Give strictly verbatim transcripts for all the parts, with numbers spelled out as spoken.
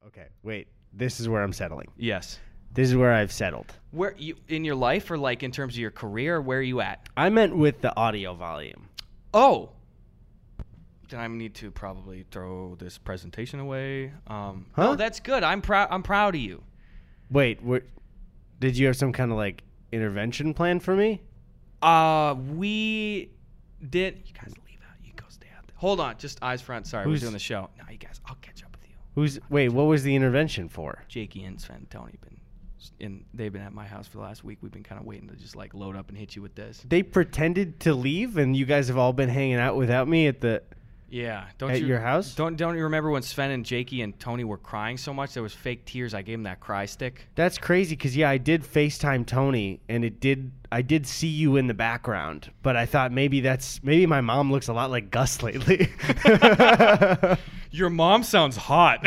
Okay, wait. This is where I'm settling. Yes. This is where I've settled. Where you in your life, or like in terms of your career? Where are you at? I meant with the audio volume. Oh. Then I need to probably throw this presentation away. Um, Huh? No, that's good. I'm proud. I'm proud of you. Wait, where, did you have some kind of like intervention plan for me? Uh, we did. You guys leave out. You go stay out there. Hold on. Just eyes front. Sorry, Who's- we're doing the show. No, you guys. I'll catch up with you. Who's wait? What was the intervention for? Jakey and Sven and Tony been in. They've been at my house for the last week. We've been kind of waiting to just like load up and hit you with this. They pretended to leave, and you guys have all been hanging out without me at the. Yeah. Don't At you, your house? Don't don't you remember when Sven and Jakey and Tony were crying so much? There was fake tears. I gave them that cry stick. That's crazy because yeah, I did FaceTime Tony, and it did. I did see you in the background, but I thought maybe that's maybe my mom looks a lot like Gus lately. Your mom sounds hot.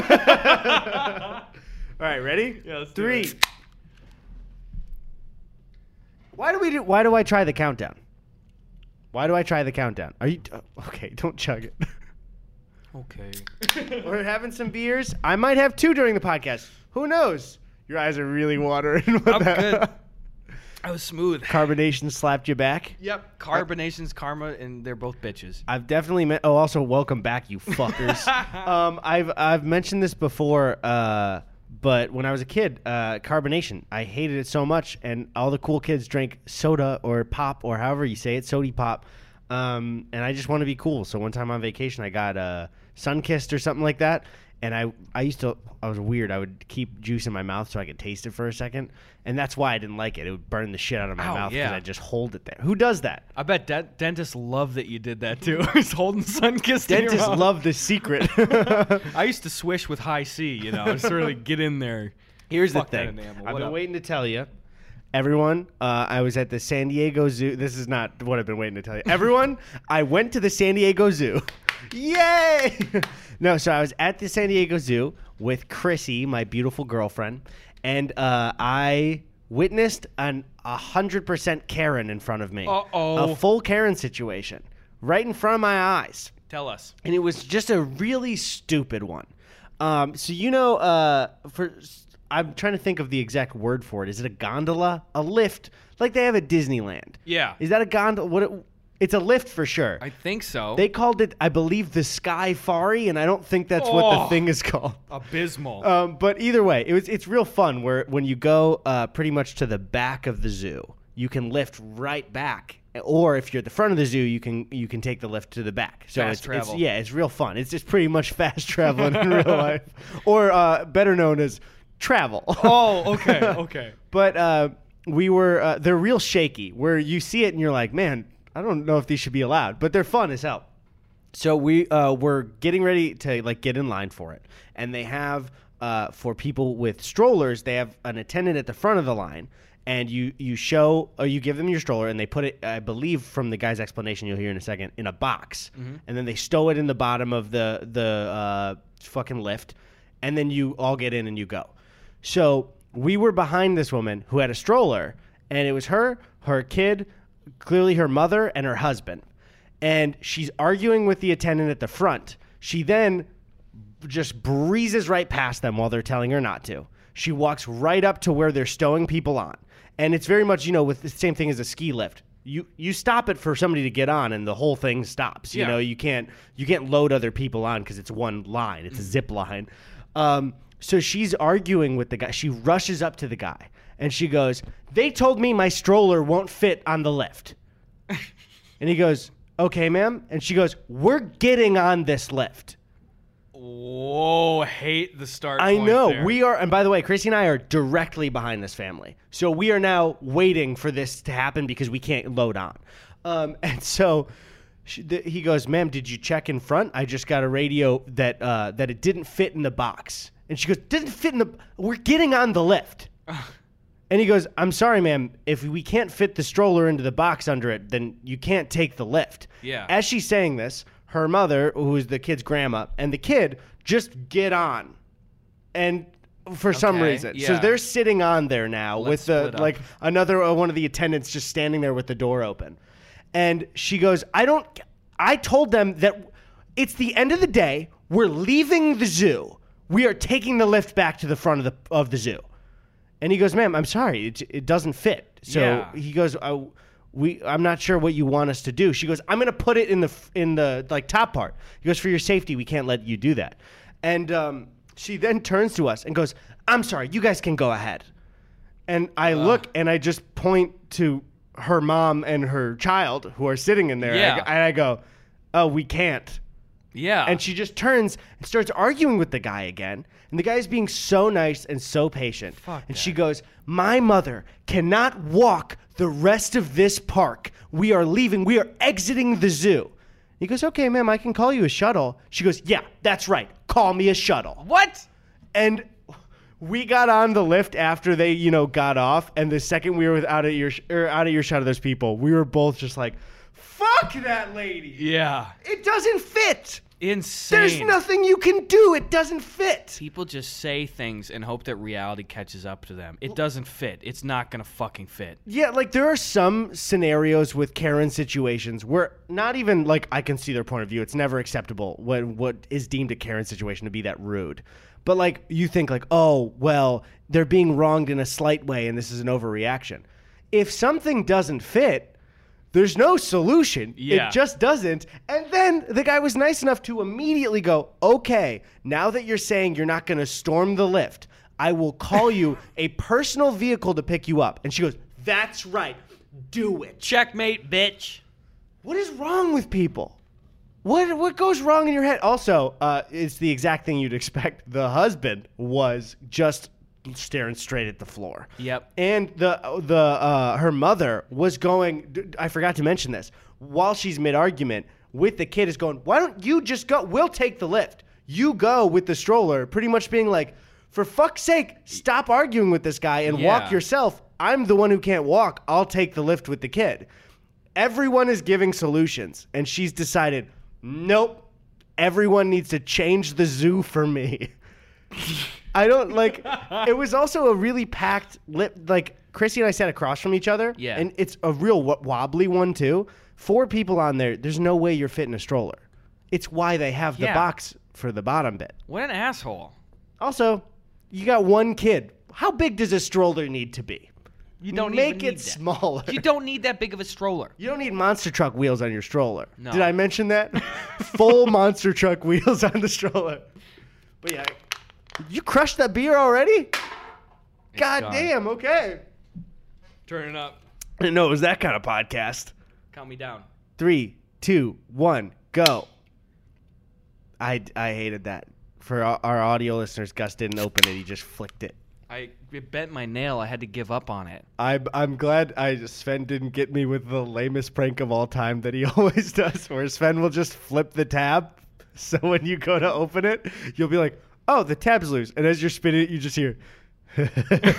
All right, ready? Yeah, let's do Three. it. Why do we do? Why do I try the countdown? Why do I try the countdown? Are you uh, okay? Don't chug it. Okay. We're having some beers. I might have two during the podcast. Who knows? Your eyes are really watering. What I'm the- good. I was smooth. Carbonation slapped you back. Yep. Carbonation's karma, and they're both bitches. I've definitely met. Oh, also welcome back, you fuckers. um, I've I've mentioned this before, uh, but when I was a kid, uh, carbonation, I hated it so much, and all the cool kids drank soda or pop or however you say it, sody pop, um, and I just want to be cool. So one time on vacation, I got uh, Sunkissed or something like that. And I, I used to, I was weird. I would keep juice in my mouth so I could taste it for a second. And that's why I didn't like it. It would burn the shit out of my Oh, mouth because yeah. I just hold it there. Who does that? I bet de- dentists love that you did that too. He's holding Sunkissed in your Dentists mouth. love the secret. I used to swish with high C, you know, just really get in there. Here's Fuck the that thing. enamel. I've What been up? waiting to tell you. Everyone, uh, I was at the San Diego Zoo. This is not what I've been waiting to tell you. Everyone, I went to the San Diego Zoo. Yay! No, so I was at the San Diego Zoo with Chrissy, my beautiful girlfriend, and uh, I witnessed an one hundred percent Karen in front of me. Uh-oh. A full Karen situation right in front of my eyes. Tell us. And it was just a really stupid one. Um, so you know, uh, for I'm trying to think of the exact word for it. Is it a gondola, a lift, like they have at Disneyland? Yeah. Is that a gondola? What? It, it's a lift for sure. I think so. They called it, I believe, the Sky Fari, and I don't think that's what the Oh. thing is called. Abysmal. Um, but either way, it was it's real fun. Where when you go uh, pretty much to the back of the zoo, you can lift right back. Or if you're at the front of the zoo, you can you can take the lift to the back. So Fast it's, travel. It's, yeah, it's real fun. It's just pretty much fast traveling in real life, or uh, better known as travel. oh, okay, okay. But uh, we were uh, they're real shaky. Where you see it and you're like, man, I don't know if these should be allowed, but they're fun as hell. So we uh, were getting ready to like get in line for it, and they have uh, for people with strollers, they have an attendant at the front of the line. And you, you show or you give them your stroller, and they put it, I believe, from the guy's explanation you'll hear in a second, in a box, Mm-hmm. and then they stow it in the bottom of the the uh, fucking lift, and then you all get in and you go. So we were behind this woman who had a stroller, and it was her, her kid, clearly her mother, and her husband, and she's arguing with the attendant at the front. She then just breezes right past them while they're telling her not to. She walks right up to where they're stowing people on. And it's very much, you know, with the same thing as a ski lift. You you stop it for somebody to get on, and the whole thing stops. You Yeah. know, you can't you can't load other people on because it's one line. It's a zip line. Um, so she's arguing with the guy. She rushes up to the guy, and she goes, "They told me my stroller won't fit on the lift." And he goes, "Okay, ma'am." And she goes, "We're getting on this lift." Whoa, hate the start I point know. there. We are, and by the way, Chrissy and I are directly behind this family. So we are now waiting for this to happen because we can't load on. Um, and so she, the, he goes, "Ma'am, did you check in front? I just got a radio that uh, that it didn't fit in the box." And she goes, "Didn't fit in the, we're getting on the lift." And he goes, "I'm sorry, ma'am. If we can't fit the stroller into the box under it, then you can't take the lift." Yeah. As she's saying this, her mother, who is the kid's grandma, and the kid just get on. And for some Okay, reason. So yeah. they're sitting on there now Let's with the, split up. like, another uh, one of the attendants just standing there with the door open. And she goes, I don't, I told them that it's the end of the day. We're leaving the zoo. we are taking the lift back to the front of the of the zoo. And he goes, ma'am, I'm sorry, it, it doesn't fit. So Yeah. he goes, uh, we, I'm not sure what you want us to do. She goes, I'm going to put it in the in the like top part. He goes, for your safety, we can't let you do that. And um, she then turns to us and goes, I'm sorry, you guys can go ahead. And I uh. look and I just point to her mom and her child who are sitting in there. Yeah. And I go, oh, we can't. Yeah. And she just turns and starts arguing with the guy again. And the guy is being so nice and so patient. Fuck and that. she goes, my mother cannot walk the rest of this park. We are leaving. We are exiting the zoo. He goes, okay, ma'am, I can call you a shuttle. She goes, yeah, that's right. Call me a shuttle. What? And we got on the lift after they, you know, got off. And the second we were out of ear, or out of earshot of those people, we were both just like, fuck that lady. Yeah. It doesn't fit. Insane. There's nothing you can do. It doesn't fit. People just say things and hope that reality catches up to them. It doesn't fit. It's not going to fucking fit. Yeah, like there are some scenarios with Karen situations where not even like I can see their point of view. It's never acceptable when what is deemed a Karen situation to be that rude. But like you think like, oh, well, they're being wronged in a slight way and this is an overreaction. If something doesn't fit, there's no solution. Yeah. It just doesn't. And then the guy was nice enough to immediately go, okay, now that you're saying you're not going to storm the lift, I will call you a personal vehicle to pick you up. And she goes, that's right. Do it. Checkmate, bitch. What is wrong with people? What what goes wrong in your head? Also, uh, it's the exact thing you'd expect. The husband was just staring straight at the floor. Yep. And the the uh, her mother was going. I forgot to mention this. While she's mid argument with the kid, is going, why don't you just go? We'll take the lift. You go with the stroller. Pretty much being like, for fuck's sake, stop arguing with this guy and Yeah. walk yourself. I'm the one who can't walk. I'll take the lift with the kid. Everyone is giving solutions, and she's decided, nope. Everyone needs to change the zoo for me. I don't like. It was also a really packed lip. Like Chrissy and I sat across from each other. Yeah. And it's a real w- wobbly one too. Four people on there. There's no way you're fitting a stroller. It's why they have the Yeah. box for the bottom bit. What an asshole. Also, you got one kid. How big does a stroller need to be? You don't make even it need that. smaller. You don't need that big of a stroller. You don't need monster truck wheels on your stroller. No. Did I mention that? Full monster truck wheels on the stroller. But yeah, you crushed that beer already? God gone. damn, okay. Turn it up. I didn't know it was that kind of podcast. Count me down. Three, two, one, go. I, I hated that. For our, our audio listeners, Gus didn't open it. He just flicked it. I it bent my nail. I had to give up on it. I'm, I'm glad I Sven didn't get me with the lamest prank of all time that he always does, where Sven will just flip the tab. So when you go to open it, you'll be like, oh, the tab's loose. And as you're spinning it, you just hear. Man,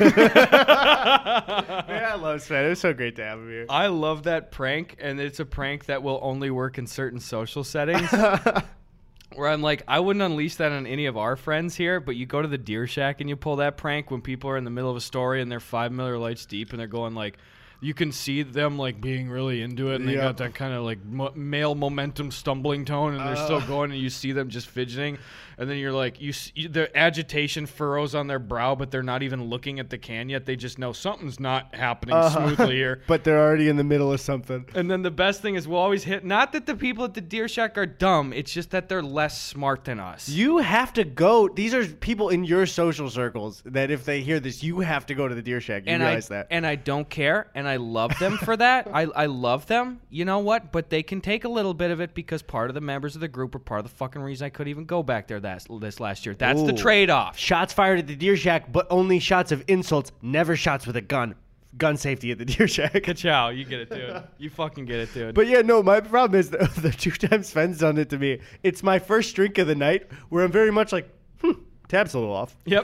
I love Sven. It was so great to have him here. I love that prank, and it's a prank that will only work in certain social settings. Where I'm like, I wouldn't unleash that on any of our friends here, but you go to the Deer Shack and you pull that prank when people are in the middle of a story and they're five Miller Lights deep and they're going like, you can see them like being really into it and they Yep. got that kind of like mo- male momentum stumbling tone and they're Uh. still going and you see them just fidgeting and then you're like, you see the agitation furrows on their brow, but they're not even looking at the can yet. They just know something's not happening Uh-huh. smoothly here. But they're already in the middle of something. And then the best thing is we'll always hit, not that the people at the Deer Shack are dumb, it's just that they're less smart than us. You have to go. These are people in your social circles that if they hear this, you have to go to the Deer Shack. You and realize I, that. And I don't care, and I love them for that. I, I love them. You know what? But they can take a little bit of it because part of the members of the group are part of the fucking reason I couldn't even go back there that, this last year. That's the Ooh. trade-off. Shots fired at the Deer Shack, but only shots of insults, never shots with a gun. Gun safety at the Deer Shack. Ka-chow. You get it, dude. You fucking get it, dude. But yeah, no, my problem is the, the two times Sven's done it to me, it's my first drink of the night where I'm very much like, hmm, tab's a little off. Yep.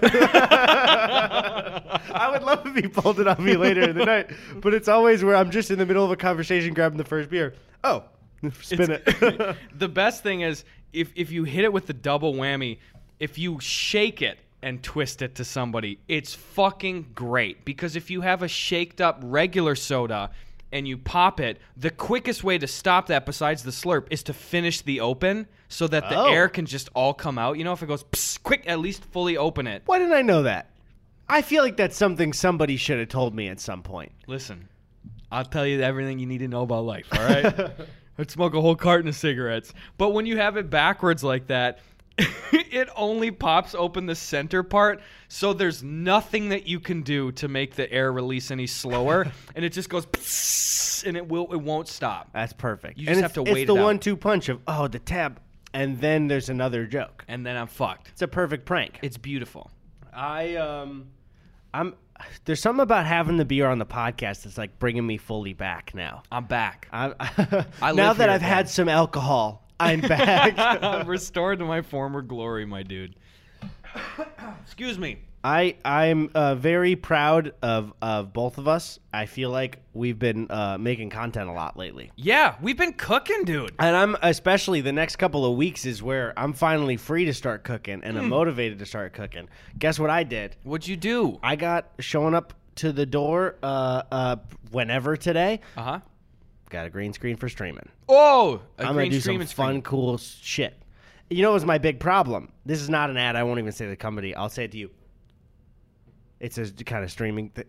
I would love if he pulled it on me later in the night, but it's always where I'm just in the middle of a conversation grabbing the first beer. Oh, spin it. The best thing is if if you hit it with the double whammy, if you shake it and twist it to somebody, it's fucking great. Because if you have a shaked up regular soda and you pop it, the quickest way to stop that besides the slurp is to finish the open so that the Oh. air can just all come out. You know, if it goes psst, quick, at least fully open it. Why didn't I know that? I feel like that's something somebody should have told me at some point. Listen, I'll tell you everything you need to know about life, all right? I'd smoke a whole carton of cigarettes. But when you have it backwards like that, it only pops open the center part, so there's nothing that you can do to make the air release any slower, and it just goes psst, and it will it won't stop. That's perfect. You and just it's, have to wait It's the it out. one-two punch of, oh, the tab, and then there's another joke. And then I'm fucked. It's a perfect prank. It's beautiful. I um, I'm there's something about having the beer on the podcast that's like bringing me fully back now. I'm back. I, I now live that here I've again. had some alcohol, I'm back. I'm restored to my former glory, my dude. Excuse me. I I'm uh, very proud of of both of us. I feel like we've been uh, making content a lot lately, Yeah, we've been cooking, dude. and I'm especially the next couple of weeks is where I'm finally free to start cooking, and I'm motivated to start cooking. Guess what I did? What'd you do? I got showing up to the door uh, uh, whenever today. Uh huh. Got a green screen for streaming. Oh, a I'm green gonna do screen some and fun, screen. cool shit. You know, what was my big problem. This is not an ad. I won't even say the company. I'll say it to you. It's a kind of streaming thing.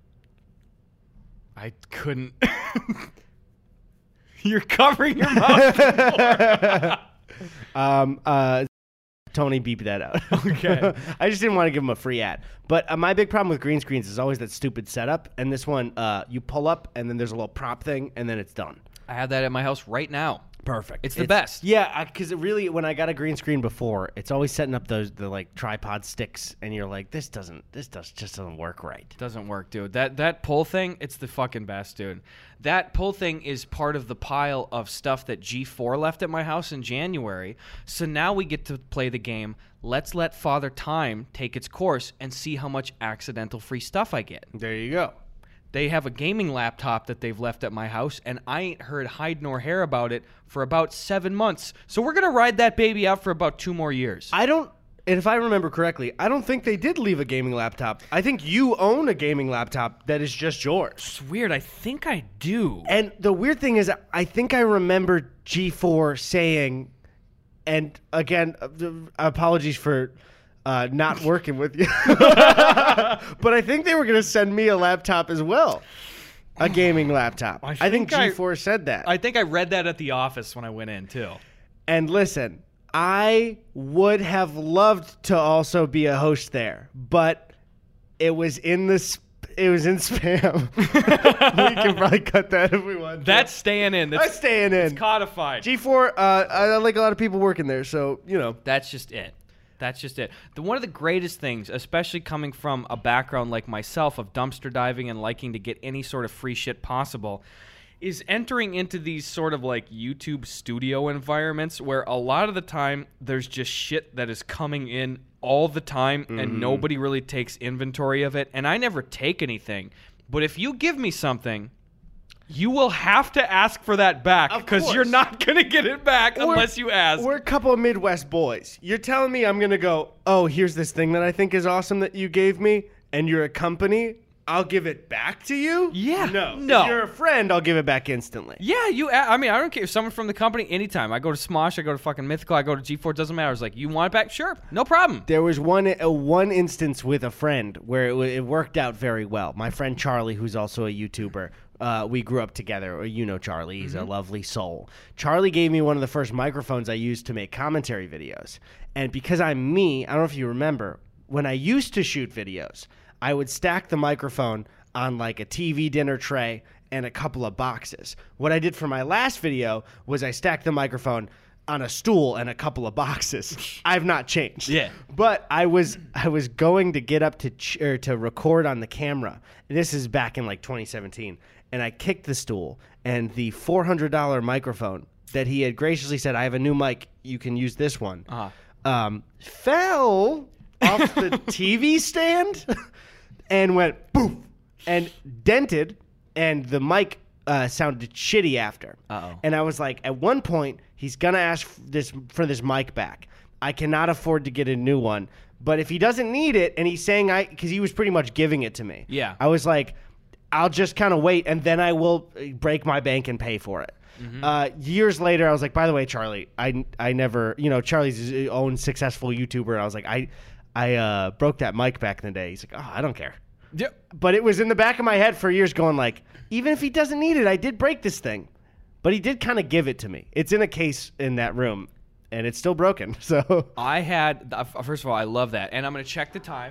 I couldn't. You're covering your mouth. um, uh, Tony, beep that out. Okay. I just didn't want to give him a free ad. But uh, my big problem with green screens is always that stupid setup. And this one, uh, you pull up, and then there's a little prop thing, and then it's done. I have that at my house right now. Perfect. It's the best. Yeah, because it really, when I got a green screen before, it's always setting up those the like tripod sticks, and you're like, this doesn't, this does just doesn't work right. Doesn't work, dude. That that pull thing, it's the fucking best, dude. That pull thing is part of the pile of stuff that G four left at my house in January. So now we get to play the game. Let's let Father Time take its course and see how much accidental free stuff I get. There you go. They have a gaming laptop that they've left at my house, and I ain't heard hide nor hair about it for about seven months. So we're going to ride that baby out for about two more years. I don't, and if I remember correctly, I don't think they did leave a gaming laptop. I think you own a gaming laptop that is just yours. It's weird. I think I do. And the weird thing is, I think I remember G four saying, and again, uh, apologies for uh, not working with you, but I think they were going to send me a laptop as well, a gaming laptop. I I think think I- G four said that. I think I read that at the office when I went in, too. And listen, I would have loved to also be a host there, but it was in the sp- it was in spam. We can probably cut that if we want. to. That's staying in. That's That's staying in. codified. G four, uh, I like a lot of people working there, so you know. That's just it. That's just it. The one of the greatest things, especially coming from a background like myself of dumpster diving and liking to get any sort of free shit possible, is entering into these sort of like YouTube studio environments where a lot of the time there's just shit that is coming in all the time and nobody really takes inventory of it. And I never take anything. But if you give me something, you will have to ask for that back Of because you're course. not going to get it back We're- unless you ask. We're a couple of Midwest boys. You're telling me I'm going to go, oh, here's this thing that I think is awesome that you gave me, and you're a company, I'll give it back to you? Yeah, No. no. If you're a friend, I'll give it back instantly. Yeah, you. I mean, I don't care if someone from the company anytime. I go to Smosh, I go to fucking Mythical, I go to G four. It doesn't matter. It's like you want it back, sure, no problem. There was one uh, one instance with a friend where it, w- it worked out very well. My friend Charlie, who's also a YouTuber, uh, we grew up together. Or you know Charlie, he's a lovely soul. Charlie gave me one of the first microphones I used to make commentary videos. And because I'm me, I don't know if you remember, when I used to shoot videos, I would stack the microphone on like a T V dinner tray and a couple of boxes. What I did for my last video was I stacked the microphone on a stool and a couple of boxes. I've not changed. Yeah. But I was I was going to get up to ch- or to record on the camera. This is back in like twenty seventeen, and I kicked the stool, and the four hundred dollars microphone that he had graciously said, "I have a new mic. You can use this one." Uh-huh. Um, fell off the T V stand and went boom and dented, and the mic uh, sounded shitty after. Uh-oh. And I was like, at one point, he's gonna ask f- this for this mic back. I cannot afford to get a new one. But if he doesn't need it, and he's saying I, because he was pretty much giving it to me. Yeah. I was like, I'll just kind of wait, and then I will break my bank and pay for it. Mm-hmm. Uh, years later, I was like, by the way, Charlie, I, I never, you know, Charlie's his own successful YouTuber. And I was like, I I uh, broke that mic back in the day. He's like, oh, I don't care. Yeah. But it was in the back of my head for years going like, even if he doesn't need it, I did break this thing. But he did kind of give it to me. It's in a case in that room, and it's still broken. So I had, first of all, I love that. And I'm going to check the time.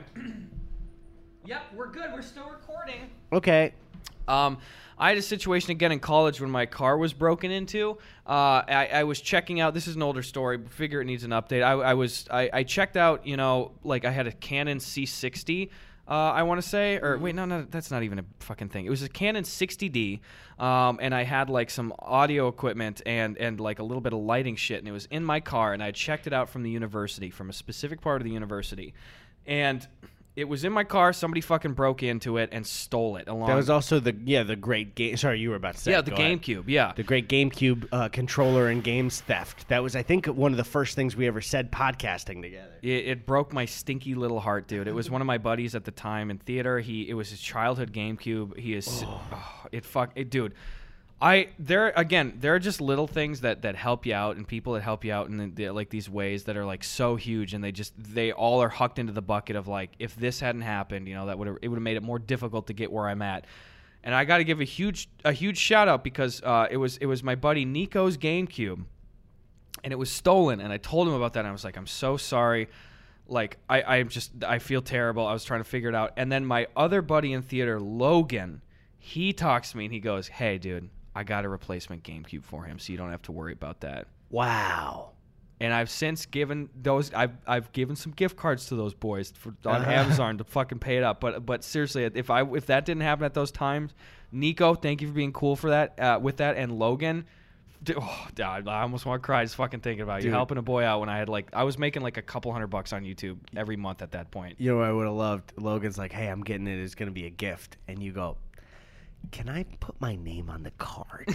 Yep, we're good. We're still recording. Okay. Um, I had a situation again in college when my car was broken into. Uh, I, I was checking out. This is an older story, but figure it needs an update. I, I was I, I checked out. You know, like I had a Canon C sixty. Uh, I want to say, or wait, no, no, that's not even a fucking thing. It was a Canon sixty D, um, and I had like some audio equipment and and like a little bit of lighting shit, and it was in my car, and I checked it out from the university, from a specific part of the university, and it was in my car. Somebody fucking broke into it and stole it. Along That was also the yeah the great game. Sorry, you were about to say. yeah the Go ahead. GameCube. Yeah, The great GameCube uh, controller and games theft. That was, I think, one of the first things we ever said podcasting together. It, it broke my stinky little heart, dude. It was one of my buddies at the time in theater. He it was his childhood GameCube. He is oh. Oh, it fuck it, dude. I there again. There are just little things that, that help you out, and people that help you out in the, the, like these ways that are like so huge, and they just they all are hucked into the bucket of like, if this hadn't happened, you know, that would it would have made it more difficult to get where I'm at. And I got to give a huge a huge shout out because uh, it was it was my buddy Nico's GameCube, and it was stolen. And I told him about that, and I was like, I'm so sorry. Like I I just I feel terrible. I was trying to figure it out, and then my other buddy in theater, Logan, he talks to me and he goes, "Hey, dude, I got a replacement GameCube for him, so you don't have to worry about that." Wow. And I've since given those. I've I've given some gift cards to those boys for, on Uh-huh. Amazon to fucking pay it up. But but seriously, if I if that didn't happen at those times, Nico, thank you for being cool for that. Uh, with that, and Logan, dude, oh, God, I almost want to cry just fucking thinking about you Dude. helping a boy out when I had like I was making like a couple hundred bucks on YouTube every month at that point. You know what I would have loved? Logan's like, hey, I'm getting it. It's going to be a gift. And you go, can I put my name on the card?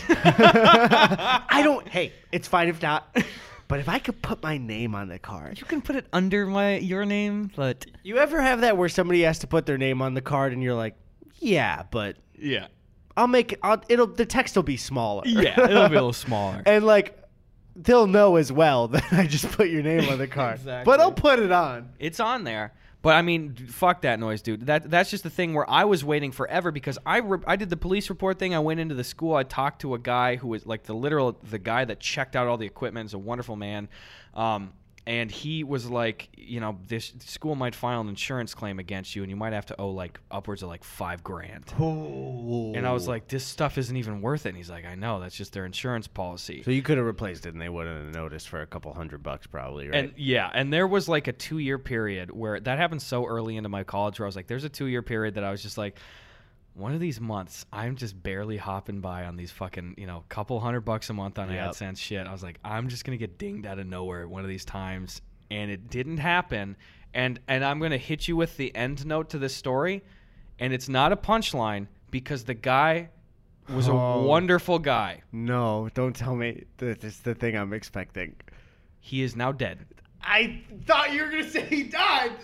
I don't. Hey, it's fine if not. But if I could put my name on the card. You can put it under my your name, but You ever have that where somebody has to put their name on the card and you're like, yeah, but Yeah, I'll make it. I'll, it'll the text will be smaller. yeah, it'll be a little smaller. And like, they'll know as well that I just put your name on the card. Exactly. But I'll put it on. It's on there. But I mean, d- fuck that noise, dude. That that's just the thing where I was waiting forever because I re- I did the police report thing. I went into the school. I talked to a guy who was like the literal the guy that checked out all the equipment. Is a wonderful man. Um, and he was like, you know, this school might file an insurance claim against you, and you might have to owe like upwards of like five grand. Oh. And I was like, this stuff isn't even worth it. And he's like, I know, that's just their insurance policy. So you could have replaced it, and they wouldn't have noticed for a couple hundred bucks, probably, right? And yeah, and there was like a two year period where that happened so early into my college where I was like, there's a two year period that I was just like, one of these months, I'm just barely hopping by on these fucking, you know, couple hundred bucks a month on Yep. AdSense shit. I was like, I'm just going to get dinged out of nowhere one of these times. And it didn't happen. And and I'm going to hit you with the end note to this story. And it's not a punchline because the guy was Oh. a wonderful guy. No, don't tell me that it's the thing I'm expecting. He is now dead. I thought you were going to say he died.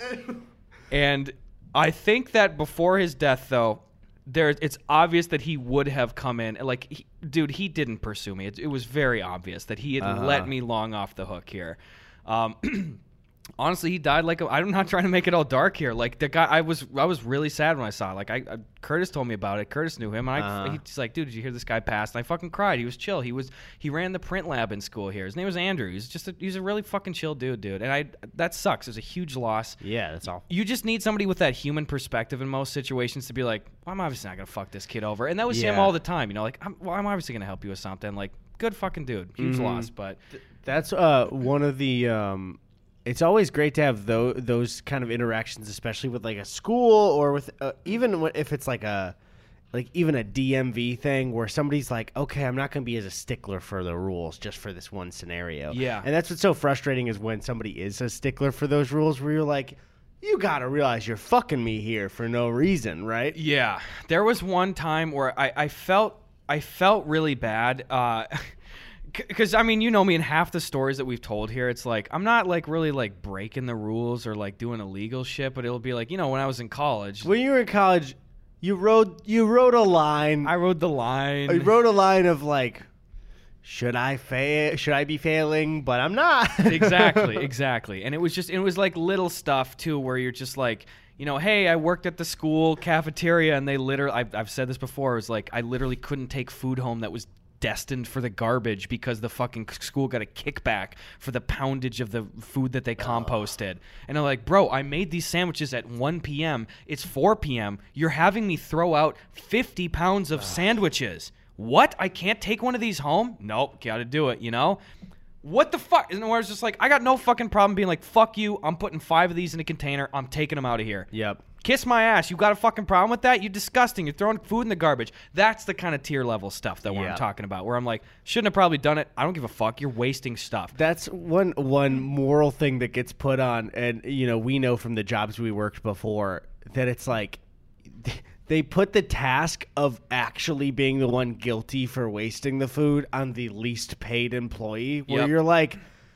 And I think that before his death, though, there it's obvious that he would have come in. Like, he, dude, he didn't pursue me. It, it was very obvious that he had Uh-huh. let me long off the hook here. Um, honestly, he died like a, I'm not trying to make it all dark here. Like the guy, I was I was really sad when I saw it. Like I, I Curtis told me about it. Curtis knew him, and I Uh-huh. he's like, dude, did you hear this guy passed? And I fucking cried. He was chill. He was he ran the print lab in school here. His name was Andrew. He's just a, he's a really fucking chill dude, dude. And I that sucks. It's a huge loss. Yeah, that's all. You just need somebody with that human perspective in most situations to be like, well, I'm obviously not gonna fuck this kid over. And that was him Yeah. all the time. You know, like, I'm, well, I'm obviously gonna help you with something. Like, good fucking dude. Huge Mhm. loss, but That's uh one of the um it's always great to have those those kind of interactions, especially with like a school or with uh, even when- if it's like a like even a D M V thing where somebody's like, okay, I'm not going to be as a stickler for the rules just for this one scenario. Yeah. And that's what's so frustrating is when somebody is a stickler for those rules where you're like, you got to realize you're fucking me here for no reason, right? yeah, there was one time where I, I felt I felt really bad. Uh, Because, I mean, you know me, in half the stories that we've told here, it's like, I'm not, like, really, like, breaking the rules or, like, doing illegal shit, but it'll be like, you know, when I was in college. When you were in college, You wrote you wrote a line. I rode the line. I wrote a line of like, should I fail? Should I be failing? But I'm not. exactly, exactly. And it was just, it was like little stuff too, where you're just like, you know, hey, I worked at the school cafeteria, and they literally, I've, I've said this before, it was like, I literally couldn't take food home that was destined for the garbage because the fucking school got a kickback for the poundage of the food that they composted. And I'm like, bro, I made these sandwiches at one p.m. It's four p.m. You're having me throw out fifty pounds of sandwiches. What? I can't take one of these home? Nope, gotta do it, you know? What the fuck? And I was just like, I got no fucking problem being like, fuck you, I'm putting five of these in a container, I'm taking them out of here. Yep. Kiss my ass. You got a fucking problem with that? You're disgusting. You're throwing food in the garbage. That's the kind of tier level stuff that Yeah. I'm talking about, where I'm like, shouldn't have probably done it. I don't give a fuck. You're wasting stuff. That's one one moral thing that gets put on, and you know we know from the jobs we worked before that it's like they put the task of actually being the one guilty for wasting the food on the least paid employee, where Yep. you're like,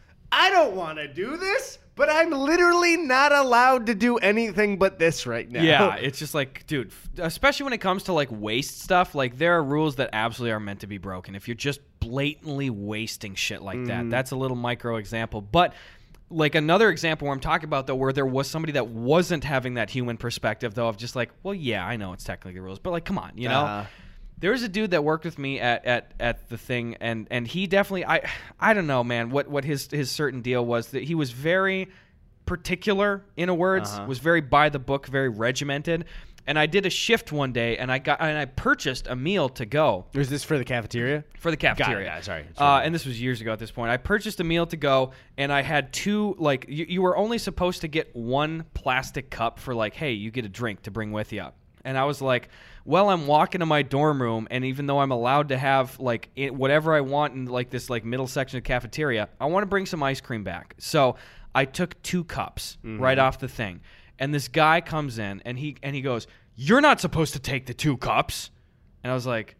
I don't want to do this, but I'm literally not allowed to do anything but this right now. Yeah, it's just like, dude, f- especially when it comes to like waste stuff, like there are rules that absolutely are meant to be broken. If you're just blatantly wasting shit like that, that's a little micro example. But like another example where I'm talking about though, where there was somebody that wasn't having that human perspective though, of just like, well, yeah, I know it's technically the rules, but like, come on, you know? Uh, There was a dude that worked with me at, at, at the thing, and, and he definitely, I I don't know, man, what, what his, his certain deal was, that he was very particular, in a words, Uh-huh. was very by the book, very regimented. And I did a shift one day, and I got and I purchased a meal to go was this for the cafeteria? for the cafeteria. Got it, sorry. Uh, and this was years ago at this point. I purchased a meal to go, and I had two, like, you, you were only supposed to get one plastic cup for, like, hey, you get a drink to bring with you. And I was like, well, I'm walking to my dorm room, and even though I'm allowed to have, like, it, whatever I want in, like, this, like, middle section of the cafeteria, I want to bring some ice cream back. So I took two cups right off the thing. And this guy comes in, and he and he goes, you're not supposed to take the two cups. And I was like,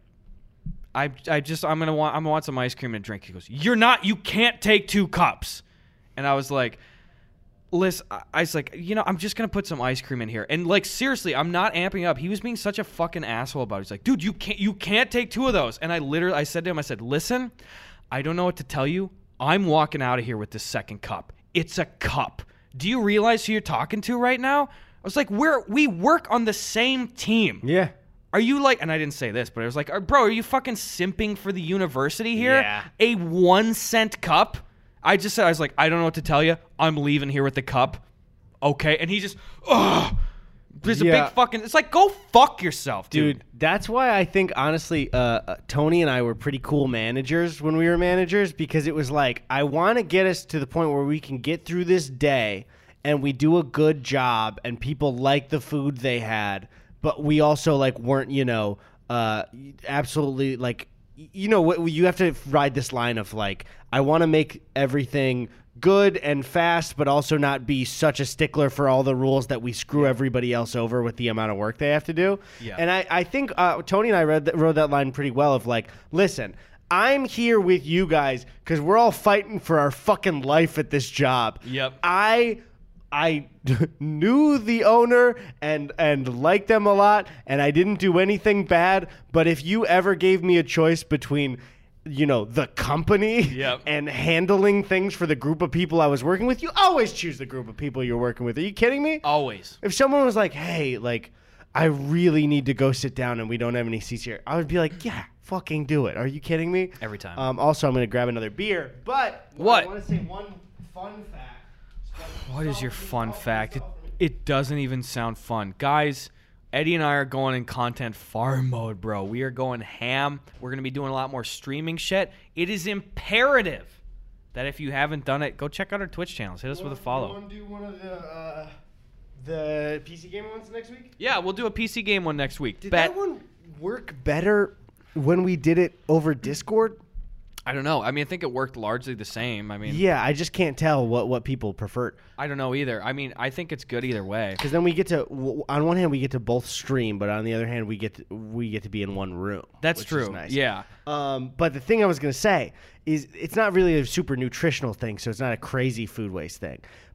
I I just I'm gonna want I'm gonna want some ice cream and a drink. He goes, you're not. You can't take two cups. And I was like, listen, I, I was like, you know, I'm just gonna put some ice cream in here. And like seriously, I'm not amping up. He was being such a fucking asshole about it. He's like, dude, you can't you can't take two of those. And I literally I said to him, I said, listen, I don't know what to tell you. I'm walking out of here with this second cup. It's a cup. Do you realize who you're talking to right now? I was like, we're we work on the same team. Yeah. Are you like, and I didn't say this, but I was like, bro, are you fucking simping for the university here? Yeah. A one cent cup? I just said, I was like, I don't know what to tell you. I'm leaving here with the cup. Okay. And he just, ugh. There's a Yeah. big fucking, it's like, go fuck yourself, dude. Dude, that's why I think, honestly, uh, uh, Tony and I were pretty cool managers when we were managers, because it was like, I want to get us to the point where we can get through this day and we do a good job and people like the food they had, but we also like weren't, you know, uh, absolutely like, you know, what you have to ride this line of like, I want to make everything good and fast, but also not be such a stickler for all the rules that we screw everybody else over with the amount of work they have to do. Yeah. And I, I think uh, Tony and I read that, wrote that line pretty well of like, listen, I'm here with you guys because we're all fighting for our fucking life at this job. Yep. I I knew the owner and and liked them a lot, and I didn't do anything bad. But if you ever gave me a choice between, you know, the company Yep. and handling things for the group of people I was working with, you always choose the group of people you're working with. Are you kidding me? Always. If someone was like, hey, like, I really need to go sit down and we don't have any seats here, I would be like, yeah, fucking do it. Are you kidding me? Every time. Um, also, I'm going to grab another beer, but What? I want to say one fun fact. What is your fun fact? It, it doesn't even sound fun. Guys, Eddie and I are going in content farm mode, bro. We are going ham. We're going to be doing a lot more streaming shit. It is imperative that if you haven't done it, go check out our Twitch channels. Hit us with a follow. You want to do one of the, uh, the P C game ones next week? Yeah, we'll do a P C game one next week. Did Bet. that one work better when we did it over Discord? I don't know. I mean, I think it worked largely the same. I mean, Yeah, I just can't tell what, what people preferred. I don't know either. I mean, I think it's good either way. Because then we get to, w- on one hand, we get to both stream, but on the other hand, we get to, we get to be in one room. That's which true. Is nice. Yeah. Um, but the thing I was going to say is it's not really a super nutritional thing, so it's not a crazy food waste thing.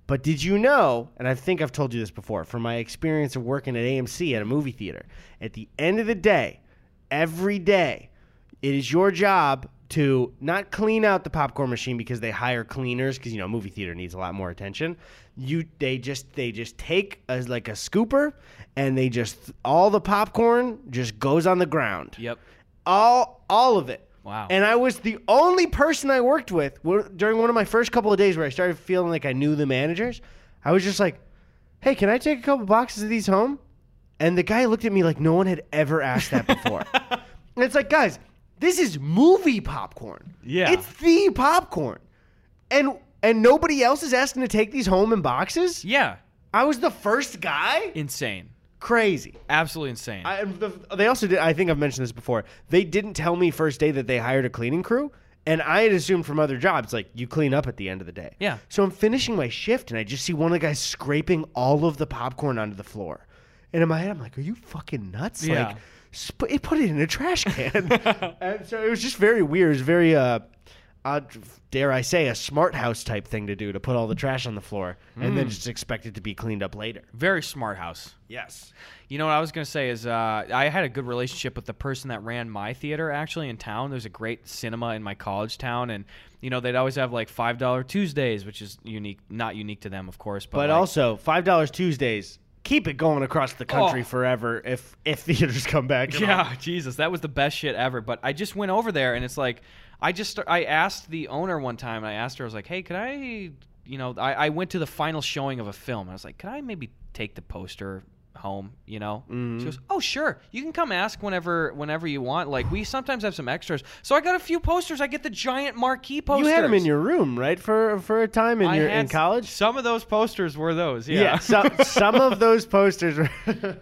But did you know, and I think I've told you this before, from my experience of working at A M C at a movie theater, at the end of the day, every day, it is your job to not clean out the popcorn machine because they hire cleaners because, you know, movie theater needs a lot more attention. You they just they just take a, like a scooper and they just all the popcorn just goes on the ground. Yep. All all of it. Wow. And I was the only person I worked with wh- during one of my first couple of days where I started feeling like I knew the managers. I was just like, "Hey, can I take a couple boxes of these home?" And the guy looked at me like no one had ever asked that before. And it's like, guys, this is movie popcorn. Yeah. It's the popcorn. And and nobody else is asking to take these home in boxes? Yeah. I was the first guy? Insane. Crazy. Absolutely insane. I, the, they also did, I think I've mentioned this before, they didn't tell me first day that they hired a cleaning crew. And I had assumed from other jobs, like, you clean up at the end of the day. Yeah. So I'm finishing my shift, and I just see one of the guys scraping all of the popcorn onto the floor. And in my head, I'm like, are you fucking nuts? Yeah. Like, sp- put it in a trash can. And so it was just very weird. It was very, uh, uh, dare I say, a smart house type thing to do, to put all the trash on the floor and then just expect it to be cleaned up later. Very smart house. Yes. You know what I was going to say is uh, I had a good relationship with the person that ran my theater actually in town. There's a great cinema in my college town, and you know they'd always have like five dollar Tuesdays, which is unique, not unique to them, of course. But, But like, also, five dollars Tuesdays, keep it going across the country Oh. forever if, if theaters come back. at all. yeah, Jesus, that was the best shit ever. But I just went over there, and it's like I just start, I asked the owner one time, and I asked her, I was like, hey, could I, you know, I, I went to the final showing of a film. I was like, could I maybe take the poster home, you know? Mm-hmm. She goes, oh, sure. You can come ask whenever whenever you want. Like, we sometimes have some extras. So I got a few posters. I get the giant marquee posters. You had them in your room, right, for for a time in I your had in s- college? Some of those posters were those, yeah. Yeah, so, some of those posters were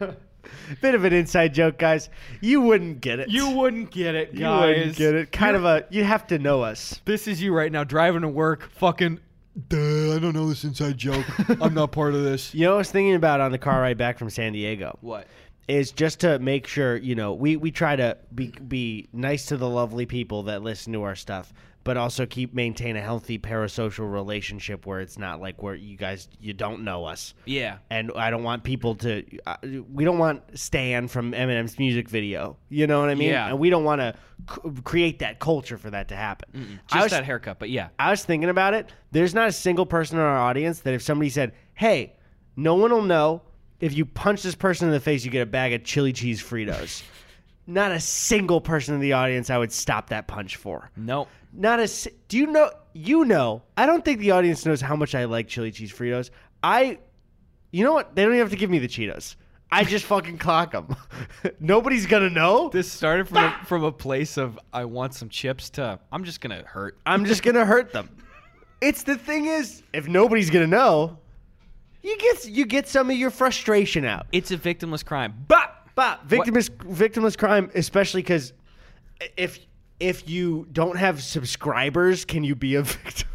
bit of an inside joke, guys. You wouldn't get it. You wouldn't get it, You guys. wouldn't get it. Kind of a, you have to know us. This is you right now driving to work, fucking, duh, I don't know this inside joke. I'm not part of this. You know what I was thinking about on the car ride back from San Diego? What? Is just to make sure, you know, we, we try to be be nice to the lovely people that listen to our stuff, but also keep maintain a healthy parasocial relationship where it's not like where you guys, you don't know us. Yeah. And I don't want people to, uh, we don't want Stan from Eminem's music video. You know what I mean? Yeah. And we don't want to c- create that culture for that to happen. I Just was, that haircut, but yeah. I was thinking about it. There's not a single person in our audience that if somebody said, hey, no one will know. If you punch this person in the face, you get a bag of chili cheese Fritos. Not a single person in the audience I would stop that punch for. Nope. Not a. si- Do you know? You know. I don't think the audience knows how much I like chili cheese Fritos. I. You know what? They don't even have to give me the Cheetos. I just fucking clock them. Nobody's gonna know. This started from a, from a place of I want some chips to I'm just gonna hurt. I'm just gonna hurt them. It's the thing is, if nobody's gonna know, you get you get some of your frustration out. It's a victimless crime. But But victimless victimless crime, especially because if if you don't have subscribers, can you be a victim?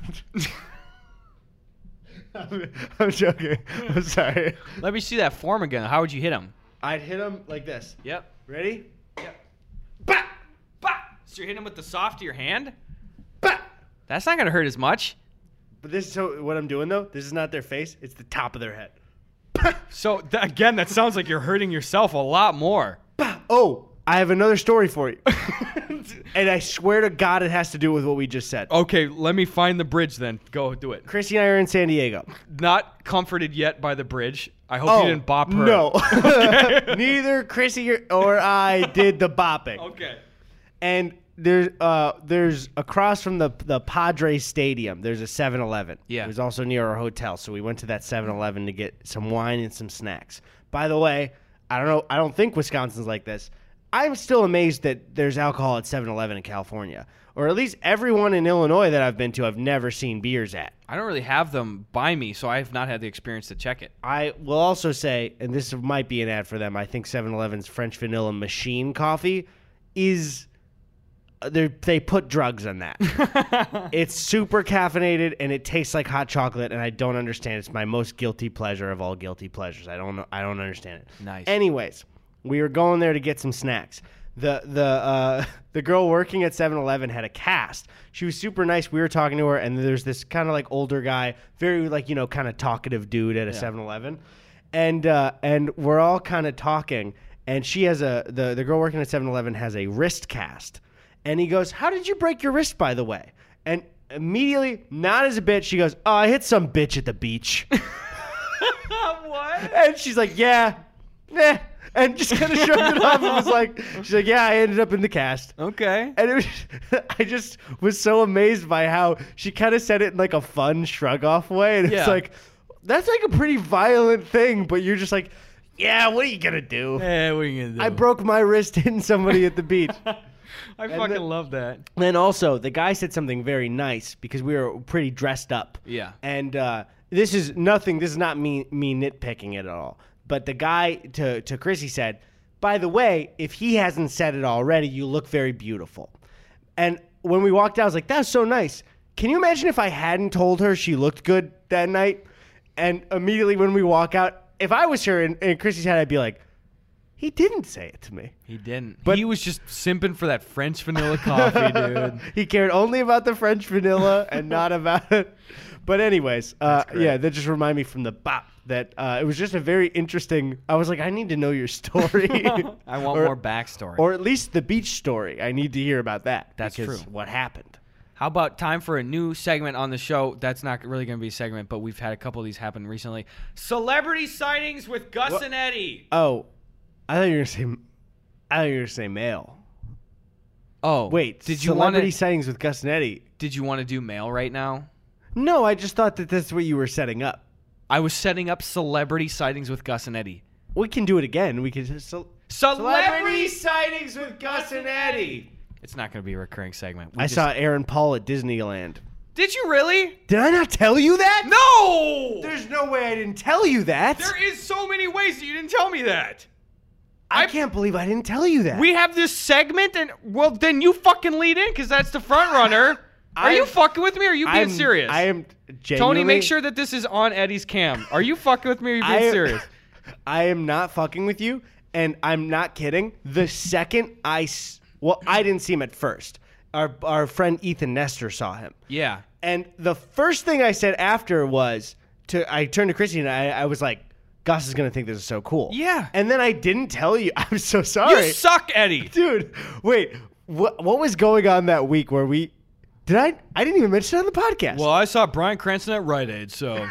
I'm, I'm joking. I'm sorry. let me see that form again. How would you hit him? I'd hit him like this. Yep. Ready? Yep. Bah! Bah! So you're hitting him with the soft of your hand? Bah! That's not gonna hurt as much. But this is so what I'm doing though. This is not their face. It's the top of their head. So th- again, that sounds like you're hurting yourself a lot more. Bah! Oh, I have another story for you. And I swear to God, it has to do with what we just said. Okay, let me find the bridge then. Go do it. Chrissy and I are in San Diego. Not comforted yet by the bridge. I hope Oh, you didn't bop her. no. Neither Chrissy or, or I did the bopping. Okay. And there's uh there's across from the the Padres Stadium, there's a seven eleven. Yeah. It was also near our hotel, so we went to that seven eleven to get some wine and some snacks. By the way, I don't know, I don't think Wisconsin's like this. I'm still amazed that there's alcohol at seven eleven in California. Or at least everyone in Illinois that I've been to, I've never seen beers at. I don't really have them by me, so I have not had the experience to check it. I will also say, and this might be an ad for them, I think seven eleven's French Vanilla Machine coffee is, they they put drugs on that. It's super caffeinated, and it tastes like hot chocolate, and I don't understand. It's my most guilty pleasure of all guilty pleasures. I don't know, I don't understand it. Nice. Anyways, we were going there to get some snacks. the the uh, the girl working at seven eleven had a cast. She was super nice. We were talking to her, and there's this kind of like older guy, very like you know kind of talkative dude at a seven eleven, and uh, and we're all kind of talking, and she has a the the girl working at seven eleven has a wrist cast, and he goes, "How did you break your wrist, by the way?" And immediately, not as a bitch, she goes, "Oh, I hit some bitch at the beach." What? And she's like, "Yeah, eh," and just kind of shrugged it off and was like, she's like, "Yeah, I ended up in the cast." Okay. And it was, I just was so amazed by how she kind of said it in like a fun shrug off way. And Yeah. it's like, that's like a pretty violent thing, but you're just like, yeah, what are you going to do? Hey, what are you gonna do? I broke my wrist hitting somebody at the beach. I fucking then- love that. Then also, the guy said something very nice because we were pretty dressed up. Yeah. And uh, this is nothing, this is not me, me nitpicking it at all. But the guy to, to Chrissy said, "By the way, if he hasn't said it already, you look very beautiful." And when we walked out, I was like, "That was so nice." Can you imagine if I hadn't told her she looked good that night? And immediately when we walk out, if I was her in, in Chrissy's head, I'd be like, he didn't say it to me. He didn't. But- he was just simping for that French vanilla coffee, dude. He cared only about the French vanilla and not about it. But anyways, uh, great. yeah, that just reminded me from the bop that uh, it was just a very interesting. I was like, I need to know your story. I want Or- more backstory. Or at least the beach story. I need to hear about that. That's because true. What happened? How about time for a new segment on the show? That's not really going to be a segment, but we've had a couple of these happen recently. Celebrity sightings with Gus What? and Eddie. Oh, I thought you were gonna say. I thought you were gonna say mail. Oh, Wait, did you want celebrity to? sightings with Gus and Eddie? Did you want to do mail right now? No, I just thought that that's what you were setting up. I was setting up celebrity sightings with Gus and Eddie. We can do it again. We can just ce- Celebrity sightings with Gus and Eddie. It's not going to be a recurring segment. We I just- saw Aaron Paul at Disneyland. Did you really? Did I not tell you that? No. There's no way I didn't tell you that. There is so many ways that you didn't tell me that. I I- can't believe I didn't tell you that. We have this segment, and well, then you fucking lead in because that's the front runner. Are I'm- you fucking with me? Or are you being I'm, serious? I am genuinely. Tony, make sure that this is on Eddie's cam. Are you fucking with me? Or are you being I, serious? I am not fucking with you, and I'm not kidding. The second I, s- well, I didn't see him at first. Our our friend Ethan Nestor saw him. Yeah. And the first thing I said after was to I turned to Chrissy and I, I was like, Gus is gonna think this is so cool. Yeah. And then I didn't tell you. I'm so sorry. You suck, Eddie. Dude, wait. What what was going on that week where we did I I didn't even mention it on the podcast. Well, I saw Bryan Cranston at Rite Aid, so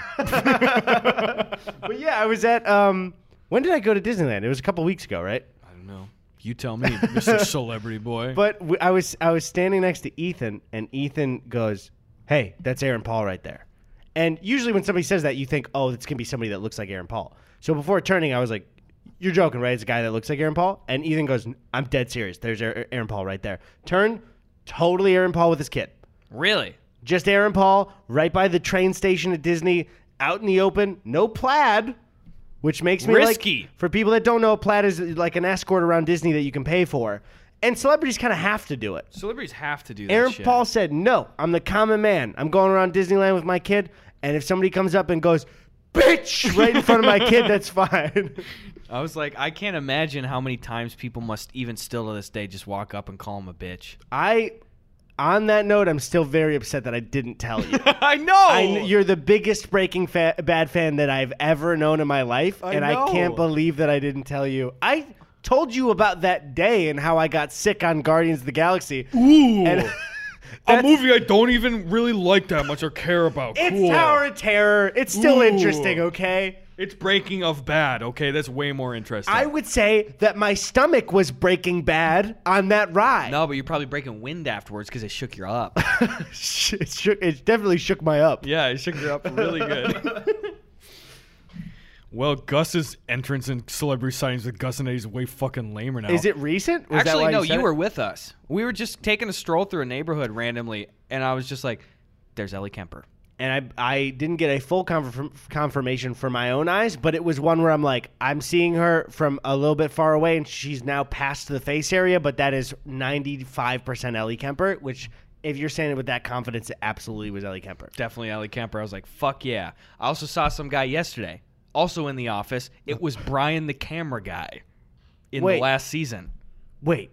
But yeah, I was at um when did I go to Disneyland? It was a couple weeks ago, right? I don't know. You tell me, Mister Celebrity Boy. But w- I was I was standing next to Ethan, and Ethan goes, "Hey, that's Aaron Paul right there." And usually when somebody says that, you think, "Oh, it's gonna be somebody that looks like Aaron Paul." So before turning, I was like, "You're joking, right? It's a guy that looks like Aaron Paul." And Ethan goes, "I'm dead serious. There's Aaron Aaron Paul right there." Turn, totally Aaron Paul with his kid. Really? Just Aaron Paul, right by the train station at Disney, out in the open, no plaid, which makes me Risky. like, for people that don't know, a plaid is like an escort around Disney that you can pay for. And celebrities kind of have to do it. Celebrities have to do that Aaron shit. Paul said, "No, I'm the common man. I'm going around Disneyland with my kid, and if somebody comes up and goes, bitch, right in front of my kid, that's fine." I was like, I can't imagine how many times people must even still to this day just walk up and call him a bitch. I, on that note, I'm still very upset that I didn't tell you. I know. I kn- you're the biggest Breaking fa- Bad fan that I've ever known in my life, I and know. I can't believe that I didn't tell you. I told you about that day and how I got sick on Guardians of the Galaxy. Ooh. And a that's- movie I don't even really like that much or care about. It's Cool. Tower of Terror. It's still Ooh. interesting, okay? It's Breaking of Bad. Okay, that's way more interesting. I would say that my stomach was breaking bad on that ride. no, but you're probably breaking wind afterwards because it shook you up. it, shook, it definitely shook my up. Yeah, it shook you up really good. Well, Gus's entrance in celebrity sightings with Gus and Eddie is way fucking lamer now. Is it recent? Was that Actually, why no, said you it? were with us. We were just taking a stroll through a neighborhood randomly, and I was just like, there's Ellie Kemper. And I, I didn't get a full confirm, confirmation for my own eyes, but it was one where I'm like, I'm seeing her from a little bit far away, and she's now past the face area, but that is ninety-five percent Ellie Kemper, which, if you're saying it with that confidence, it absolutely was Ellie Kemper. Definitely Ellie Kemper. I was like, fuck yeah. I also saw some guy yesterday, also in the office. It was Brian the camera guy in Wait. the last season. Wait,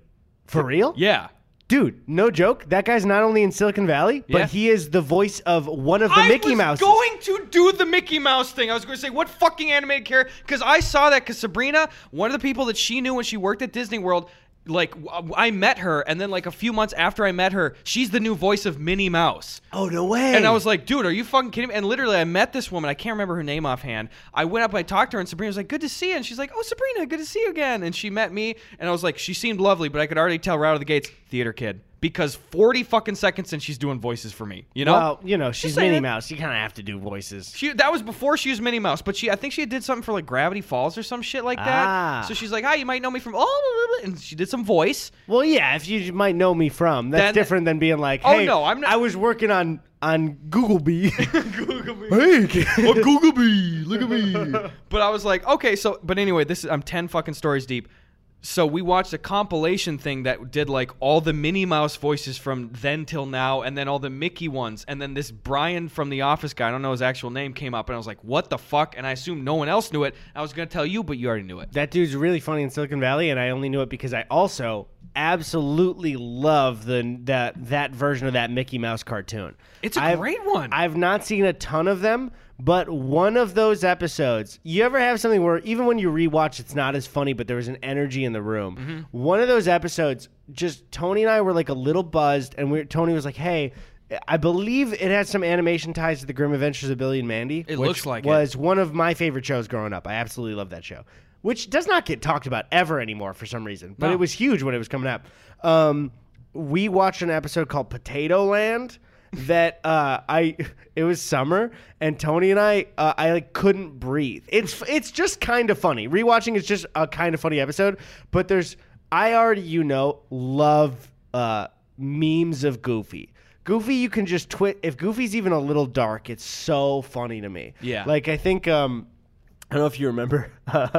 For real? Yeah. Dude, no joke. That guy's not only in Silicon Valley, but Yeah. he is the voice of one of the I Mickey was Mouses. going to do the Mickey Mouse thing. I was going to say, what fucking animated character? Because I saw that because Sabrina, one of the people that she knew when she worked at Disney World, like, w- I met her, and then, like, a few months after I met her, she's the new voice of Minnie Mouse. Oh, no way. And I was like, dude, are you fucking kidding me? And literally, I met this woman. I can't remember her name offhand. I went up, I talked to her, and Sabrina was like, good to see you. And she's like, oh, Sabrina, good to see you again. And she met me, and I was like, she seemed lovely, but I could already tell right out of the gates, theater kid. Because forty fucking seconds and she's doing voices for me, you know? Well, you know, she's Just saying. Minnie Mouse. You kind of have to do voices. She that was before she was Minnie Mouse, but she I think she did something for like Gravity Falls or some shit like that. Ah. So she's like, "Hi, you might know me from oh," and she did some voice. Well, yeah, if you might know me from. That's Then- different than being like, Oh, hey, no, I'm not- I was working on, on Google Bee. Google me. Hey, kid. Oh, Google me, look at me. But I was like, okay, so but anyway, this is I'm ten fucking stories deep. So we watched a compilation thing that did like all the Minnie Mouse voices from then till now, and then all the Mickey ones, and then this Brian from The Office guy, I don't know his actual name, came up, and I was like, what the fuck? And I assumed no one else knew it. I was gonna tell you, but you already knew it. That dude's really funny in Silicon Valley, and I only knew it because I also absolutely love the that that version of that Mickey Mouse cartoon. It's a I've- great one. I've not seen a ton of them, but one of those episodes, you ever have something where even when you rewatch, it's not as funny, but there was an energy in the room. Mm-hmm. One of those episodes, just Tony and I were like a little buzzed, and we Tony was like, "Hey." I believe it has some animation ties to the Grim Adventures of Billy and Mandy. It which looks like it. was one of my favorite shows growing up. I absolutely love that show, which does not get talked about ever anymore for some reason. But No. it was huge when it was coming up. Um, we watched an episode called Potato Land that uh, I it was summer, and Tony and I uh, I like couldn't breathe. It's it's just kind of funny. Rewatching is just a kind of funny episode, but there's I already you know love uh, memes of Goofy. Goofy, you can just twit. If Goofy's even a little dark, it's so funny to me. Yeah. Like, I think, um, I don't know if you remember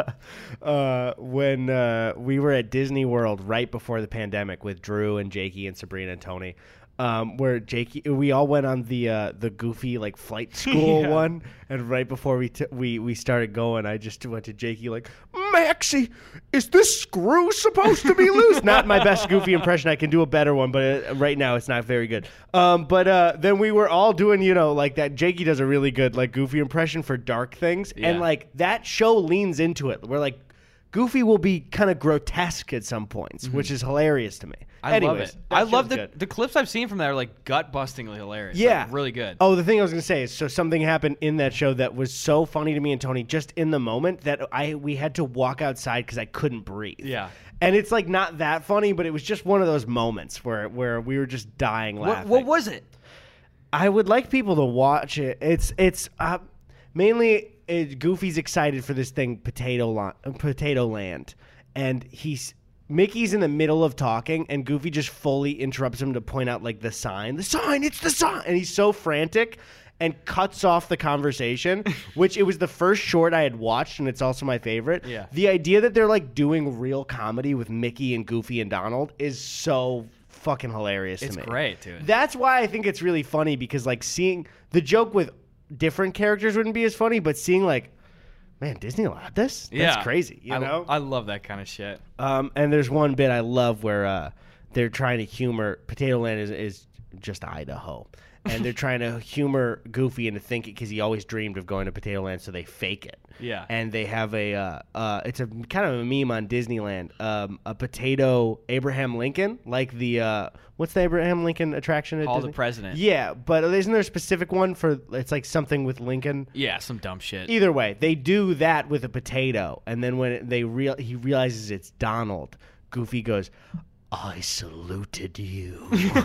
uh, when uh, we were at Disney World right before the pandemic with Drew and Jakey and Sabrina and Tony, um, where Jakey, we all went on the uh, the Goofy, like, flight school Yeah. one. And right before we, t- we we started going, I just went to Jakey like, Maxie, is this screw supposed to be loose? Not my best Goofy impression. I can do a better one, but uh, right now it's not very good. Um, but uh, then we were all doing, you know, like that. Jakey does a really good like Goofy impression for dark things, Yeah. and like that show leans into it. We're like, Goofy will be kind of grotesque at some points, which is hilarious to me. I Anyways, love it. that I love show's the good. the clips I've seen from that are like gut bustingly hilarious. Yeah. Like, really good. Oh, the thing I was going to say is, so something happened in that show that was so funny to me and Tony just in the moment that I we had to walk outside because I couldn't breathe. Yeah. And it's like not that funny, but it was just one of those moments where where we were just dying What, laughing. what was it? I would like people to watch it. It's it's uh, mainly it, Goofy's excited for this thing, Potato Land, Potato Land, and he's Mickey's in the middle of talking, and Goofy just fully interrupts him to point out like the sign, the sign, it's the sign, and he's so frantic and cuts off the conversation. Which it was the first short I had watched, and it's also my favorite. Yeah. The idea that they're like doing real comedy with Mickey and Goofy and Donald is so fucking hilarious It's to me. great, dude. That's why I think it's really funny, because like seeing the joke with different characters wouldn't be as funny, but seeing like, man, Disney allowed this? That's Yeah. crazy, you I, know? I love that kind of shit. Um, and there's one bit I love where uh, they're trying to humor Potato Land is, is just Idaho. And they're trying to humor Goofy into thinking, because he always dreamed of going to Potato Land, so they fake it. Yeah. And they have a, uh, uh, it's a kind of a meme on Disneyland, um, a potato Abraham Lincoln, like the, uh, what's the Abraham Lincoln attraction at Hall of the Disney? President. Yeah, but isn't there a specific one for, it's like something with Lincoln? Yeah, some dumb shit. Either way, they do that with a potato, and then when they real he realizes it's Donald, Goofy goes, I saluted you.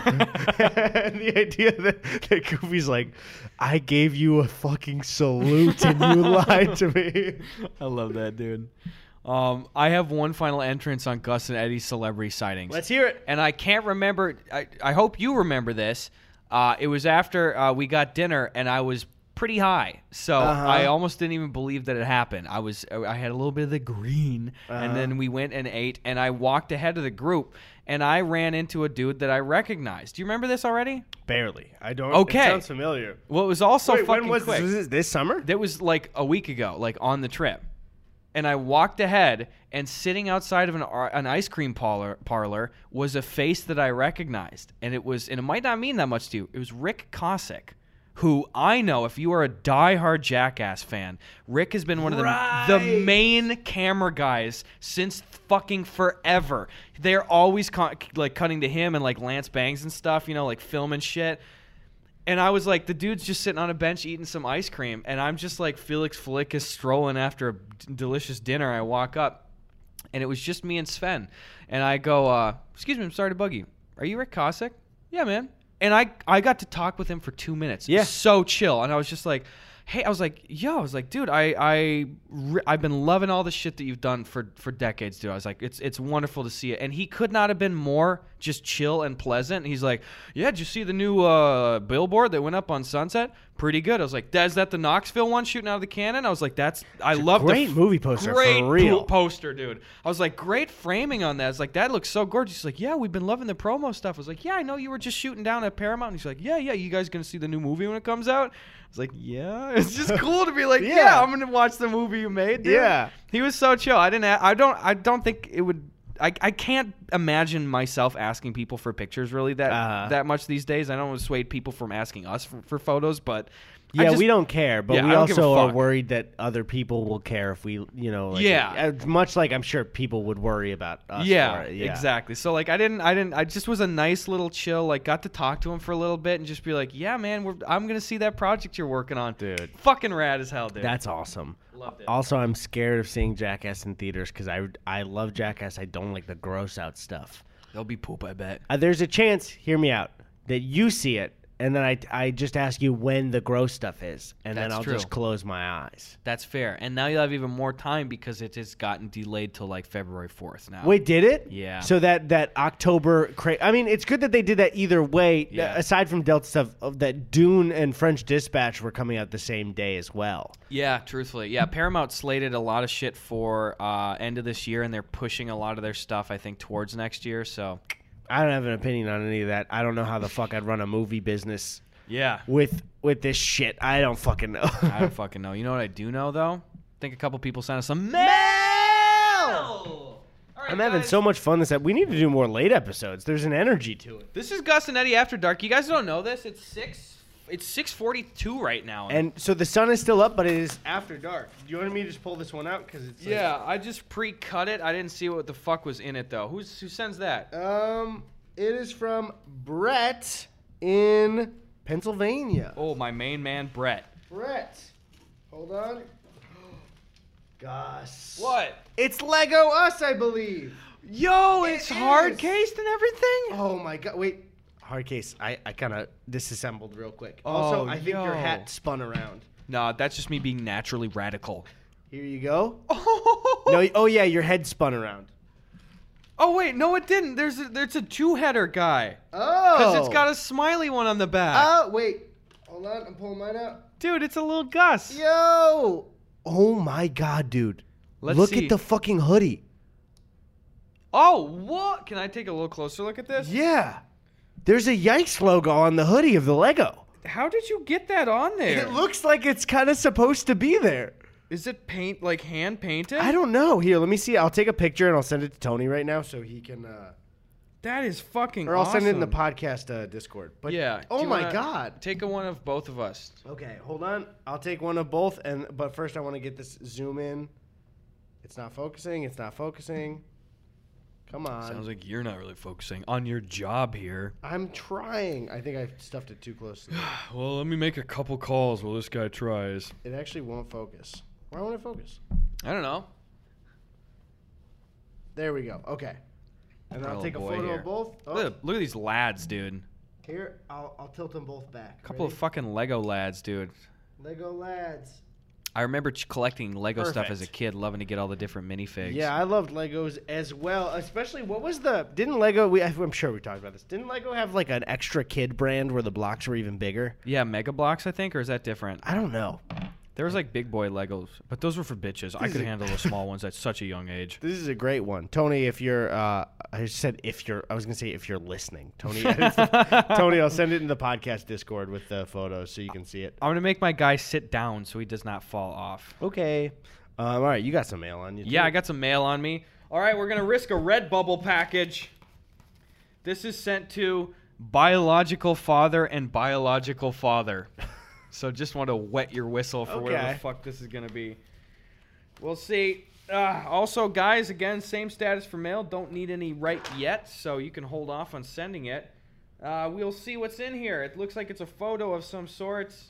And the idea that, that Goofy's like, I gave you a fucking salute and you lied to me. I love that, dude. Um, I have one final entrance on Gus and Eddie's celebrity sightings. Let's hear it. And I can't remember. I, I hope you remember this. Uh, it was after uh, we got dinner, and I was pretty high, so Uh-huh. I almost didn't even believe that it happened. I was, I had a little bit of the green, Uh-huh. and then we went and ate, and I walked ahead of the group, and I ran into a dude that I recognized. Do you remember this already? Barely. I don't. Okay. It sounds familiar. Well, it was also Wait, fucking when was quick. this? Was this this summer? That was like a week ago, like on the trip. and I walked ahead, and sitting outside of an ar- an ice cream parlor, parlor was a face that I recognized, and it was, and it might not mean that much to you. It was Rick Cossack, who I know, if you are a diehard Jackass fan, Rick has been one of the, Right. the main camera guys since fucking forever. They're always co- like cutting to him and like Lance Bangs and stuff, you know, like filming shit. And I was like, the dude's just sitting on a bench eating some ice cream, and I'm just like Felix Flick is strolling after a d- delicious dinner. I walk up, and it was just me and Sven. And I go, uh, excuse me, I'm sorry to bug you. Are you Rick Cossack? Yeah, man. And I, I got to talk with him for two minutes. Yeah. So chill. And I was just like, hey, I was like, yo, I was like, dude, I, I, re- I've been loving all the shit that you've done for, for decades, dude. I was like, it's, it's wonderful to see it. And he could not have been more just chill and pleasant. He's like, yeah, did you see the new uh, billboard that went up on Sunset? Pretty good. I was like, is that the Knoxville one shooting out of the cannon? I was like, that's, I love the great f- movie poster, for Great real. po- poster, dude. I was like, great framing on that. I was like, that looks so gorgeous. He's like, yeah, we've been loving the promo stuff. I was like, yeah, I know you were just shooting down at Paramount. And he's like, yeah, yeah, you guys gonna see the new movie when it comes out? I was like, yeah. It's just cool to be like, yeah, Yeah. I'm gonna watch the movie you made, dude. Yeah. He was so chill. I didn't. I don't. I don't think it would. I, I can't imagine myself asking people for pictures really that Uh-huh. that much these days. I don't dissuade people from asking us for, for photos, but I Yeah, just- we don't care, but Yeah, we I don't give a also are fuck. worried that other people will care if we, you know, like, Yeah. as much like I'm sure people would worry about us. Yeah, for it. yeah, exactly. So like I didn't, I didn't, I just was a nice little chill. Like got to talk to him for a little bit and just be like, yeah, man, we're, I'm gonna see that project you're working on, Dude. Fucking rad as hell, dude. That's awesome. Loved it. Also, I'm scared of seeing Jackass in theaters because I I love Jackass. I don't like the gross out stuff. There'll be poop, I bet. Uh, there's a chance, hear me out, that you see it, and then I, I just ask you when the gross stuff is, and then That's I'll true. just close my eyes. That's fair. And now you'll have even more time because it has gotten delayed till like February fourth now. Wait, did it? Yeah. So that that October, cra- I mean, it's good that they did that either way. Yeah. Aside from Delta stuff, of that Dune and French Dispatch were coming out the same day as well. Yeah, truthfully. Yeah, Paramount slated a lot of shit for uh, end of this year, and they're pushing a lot of their stuff, I think, towards next year. So, I don't have an opinion on any of that. I don't know how the fuck I'd run a movie business yeah. with with this shit. I don't fucking know. I don't fucking know. You know what I do know, though? I think a couple people sent us some mail. All right, I'm having guys. so much fun this ep- We need to do more late episodes. There's an energy to it. This is Gus and Eddie After Dark. You guys don't know this. It's six. It's six forty-two right now. And so the sun is still up, but it is after dark. Do you want me to just pull this one out? Because it's like- yeah, I just pre-cut it. I didn't see what the fuck was in it though. Who's who sends that? Um, it is from Brett in Pennsylvania. Oh, my main man, Brett. Brett, hold on. Gus. What? It's Lego Us, I believe. Yo, It it's hard is. cased and everything. Oh my god! Wait, hard case. I I kind of disassembled real quick. Oh, Also, I think your yo. hat spun around. No, that's just me being naturally radical. Here you go. Oh, No. Oh yeah, your head spun around. oh wait, no, it didn't. There's a, there's a two-header guy. Oh. Because it's got a smiley one on the back. Oh wait. Hold on. I'm pulling mine out. Dude, it's a little Gus. Yo! Oh my god, dude. Let's Look see. at the fucking hoodie. Oh, what? Can I take a little closer look at this? Yeah. There's a Yikes logo on the hoodie of the Lego. How did you get that on there? It looks like it's kind of supposed to be there. Is it paint like hand painted? I don't know. Here, let me see. I'll take a picture and I'll send it to Tony right now so he can uh That is fucking or I'll awesome. send it in the podcast uh, Discord. But Yeah. Oh Do you my wanna god. Take a one of both of us. Okay, hold on. I'll take one of both and but first I want to get this zoom in. It's not focusing. It's not focusing. Come on. Sounds like you're not really focusing on your job here. I'm trying. I think I stuffed it too close. To the- Well, let me make a couple calls while this guy tries. It actually won't focus. Why won't it focus? I don't know. There we go. Okay. And then I'll Oh, take a boy, photo here. of both. Oh, Look, at, look at these lads, dude. here, I'll, I'll tilt them both back. A couple of Ready? fucking Lego lads, dude. Lego lads. I remember ch- collecting Lego stuff Perfect. as a kid, loving to get all the different minifigs. Yeah, I loved Legos as well. Especially, what was the? Didn't Lego? We, I'm sure we talked about this. Didn't Lego have like an extra kid brand where the blocks were even bigger? Yeah, Mega Blocks, I think, or is that different? I don't know. There was like big boy Legos, but those were for bitches. I This could is- handle the small ones at such a young age. This is a great one, Tony. If you're, uh, I said if you're, I was gonna say if you're listening, Tony. edits the- Tony, I'll send it in the podcast Discord with the photos so you can see it. I'm gonna make my guy sit down so he does not fall off. Okay. Um, all right, you got some mail on you. Yeah, too. I got some mail on me. All right, we're going to risk a Redbubble package. This is sent to biological father and biological father. So just want to wet your whistle for whatever Okay. the fuck this is going to be. We'll see. Uh, also, guys, again, same status for mail. Don't need any right yet, so you can hold off on sending it. Uh, we'll see what's in here. It looks like it's a photo of some sorts.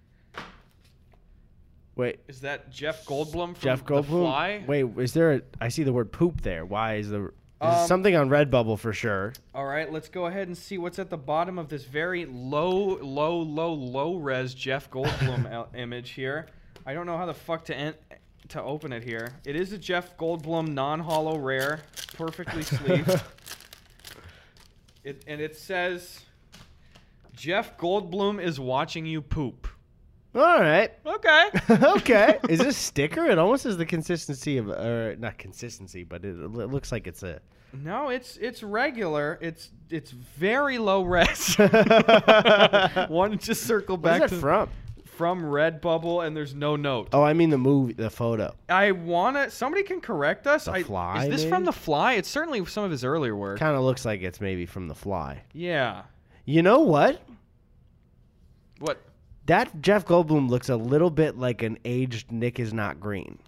Wait, Is that Jeff Goldblum from Jeff The Goldblum. Fly? Wait, is there? A, I see the word poop there. Why is the? There's Um, something on Redbubble for sure. All right, let's go ahead and see what's at the bottom of this very low, low, low, low res Jeff Goldblum el- image here. I don't know how the fuck to en- to open it here. It is a Jeff Goldblum non-hollow rare, perfectly sleeved. It, and it says, Jeff Goldblum is watching you poop. All right. Okay. Okay. Is this a sticker? It almost has the consistency of, or not consistency, but it, it looks like it's a. No, it's it's regular. It's it's very low res. Want to just circle back Where's that to from? from Redbubble, and there's no note. Oh, I mean the movie, the photo. I wanna. Somebody can correct us. The I, Fly, Is this maybe? from The Fly? It's certainly some of his earlier work. Kind of looks like it's maybe from The Fly. Yeah. You know what? What? That Jeff Goldblum looks a little bit like an aged Nick is Not Green.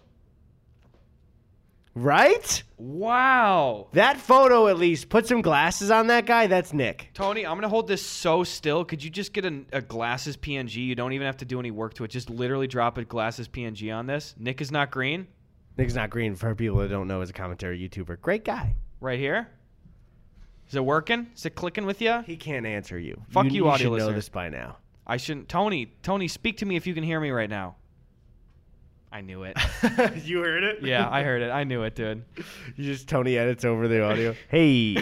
Right? Wow. That photo at least. Put some glasses on that guy. That's Nick. Tony, I'm gonna hold this so still. Could you just get a, a glasses P N G? You don't even have to do any work to it. Just literally drop a glasses P N G on this. Nick is not green. Nick is Not Green, for people that don't know, is a commentary YouTuber. Great guy. Right here. Is it working? Is it clicking with you? He can't answer you. Fuck you, you audio should know listener. this by now. I shouldn't. Tony, Tony, speak to me if you can hear me right now. I knew it. You heard it? Yeah, I heard it. I knew it, dude. You just Tony edits over the audio. Hey.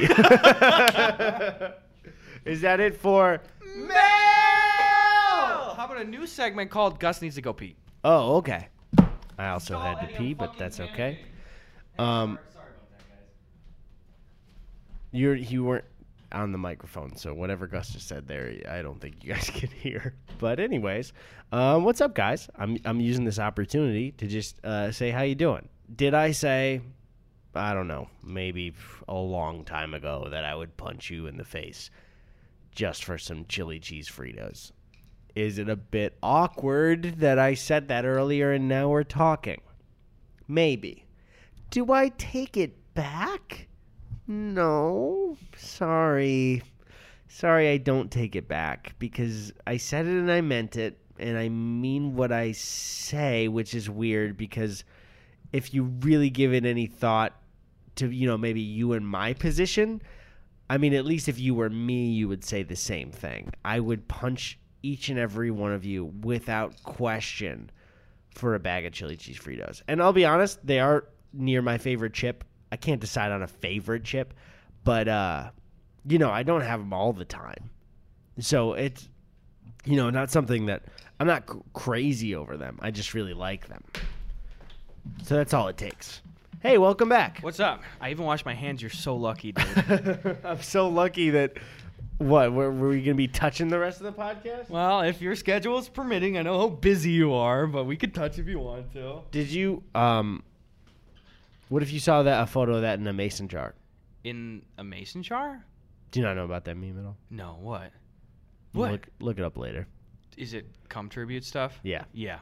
Is that it for mail? How about a new segment called Gus Needs to Go Pee? Oh, okay. I also had to pee, but that's okay. Um, Sorry about that, guys. you're you weren't on the microphone, so whatever Gus just said there, I don't think you guys can hear. But anyways, um, what's up, guys? I'm I'm using this opportunity to just uh, say how you doing. Did I say, I don't know, maybe a long time ago that I would punch you in the face just for some chili cheese Fritos? Is it a bit awkward that I said that earlier and now we're talking? Maybe. Do I take it back? No. Sorry. Sorry, I don't take it back because I said it and I meant it and I mean what I say, which is weird because if you really give it any thought to, you know, maybe you in my position, I mean, at least if you were me, you would say the same thing. I would punch each and every one of you without question for a bag of chili cheese Fritos. And I'll be honest, they are near my favorite chip. I can't decide on a favorite chip, but, uh, you know, I don't have them all the time. So it's, you know, not something that I'm not c- crazy over them. I just really like them. So that's all it takes. Hey, welcome back. What's up? I even washed my hands. You're so lucky, dude. I'm so lucky that, what, were, were we going to be touching the rest of the podcast? Well, if your schedule is permitting, I know how busy you are, but we could touch if you want to. Did you, um, what if you saw that a photo of that in a mason jar? In a mason jar? Do you not know about that meme at all? No, what? What? Look, look it up later. Is it cum tribute stuff? Yeah. Yeah.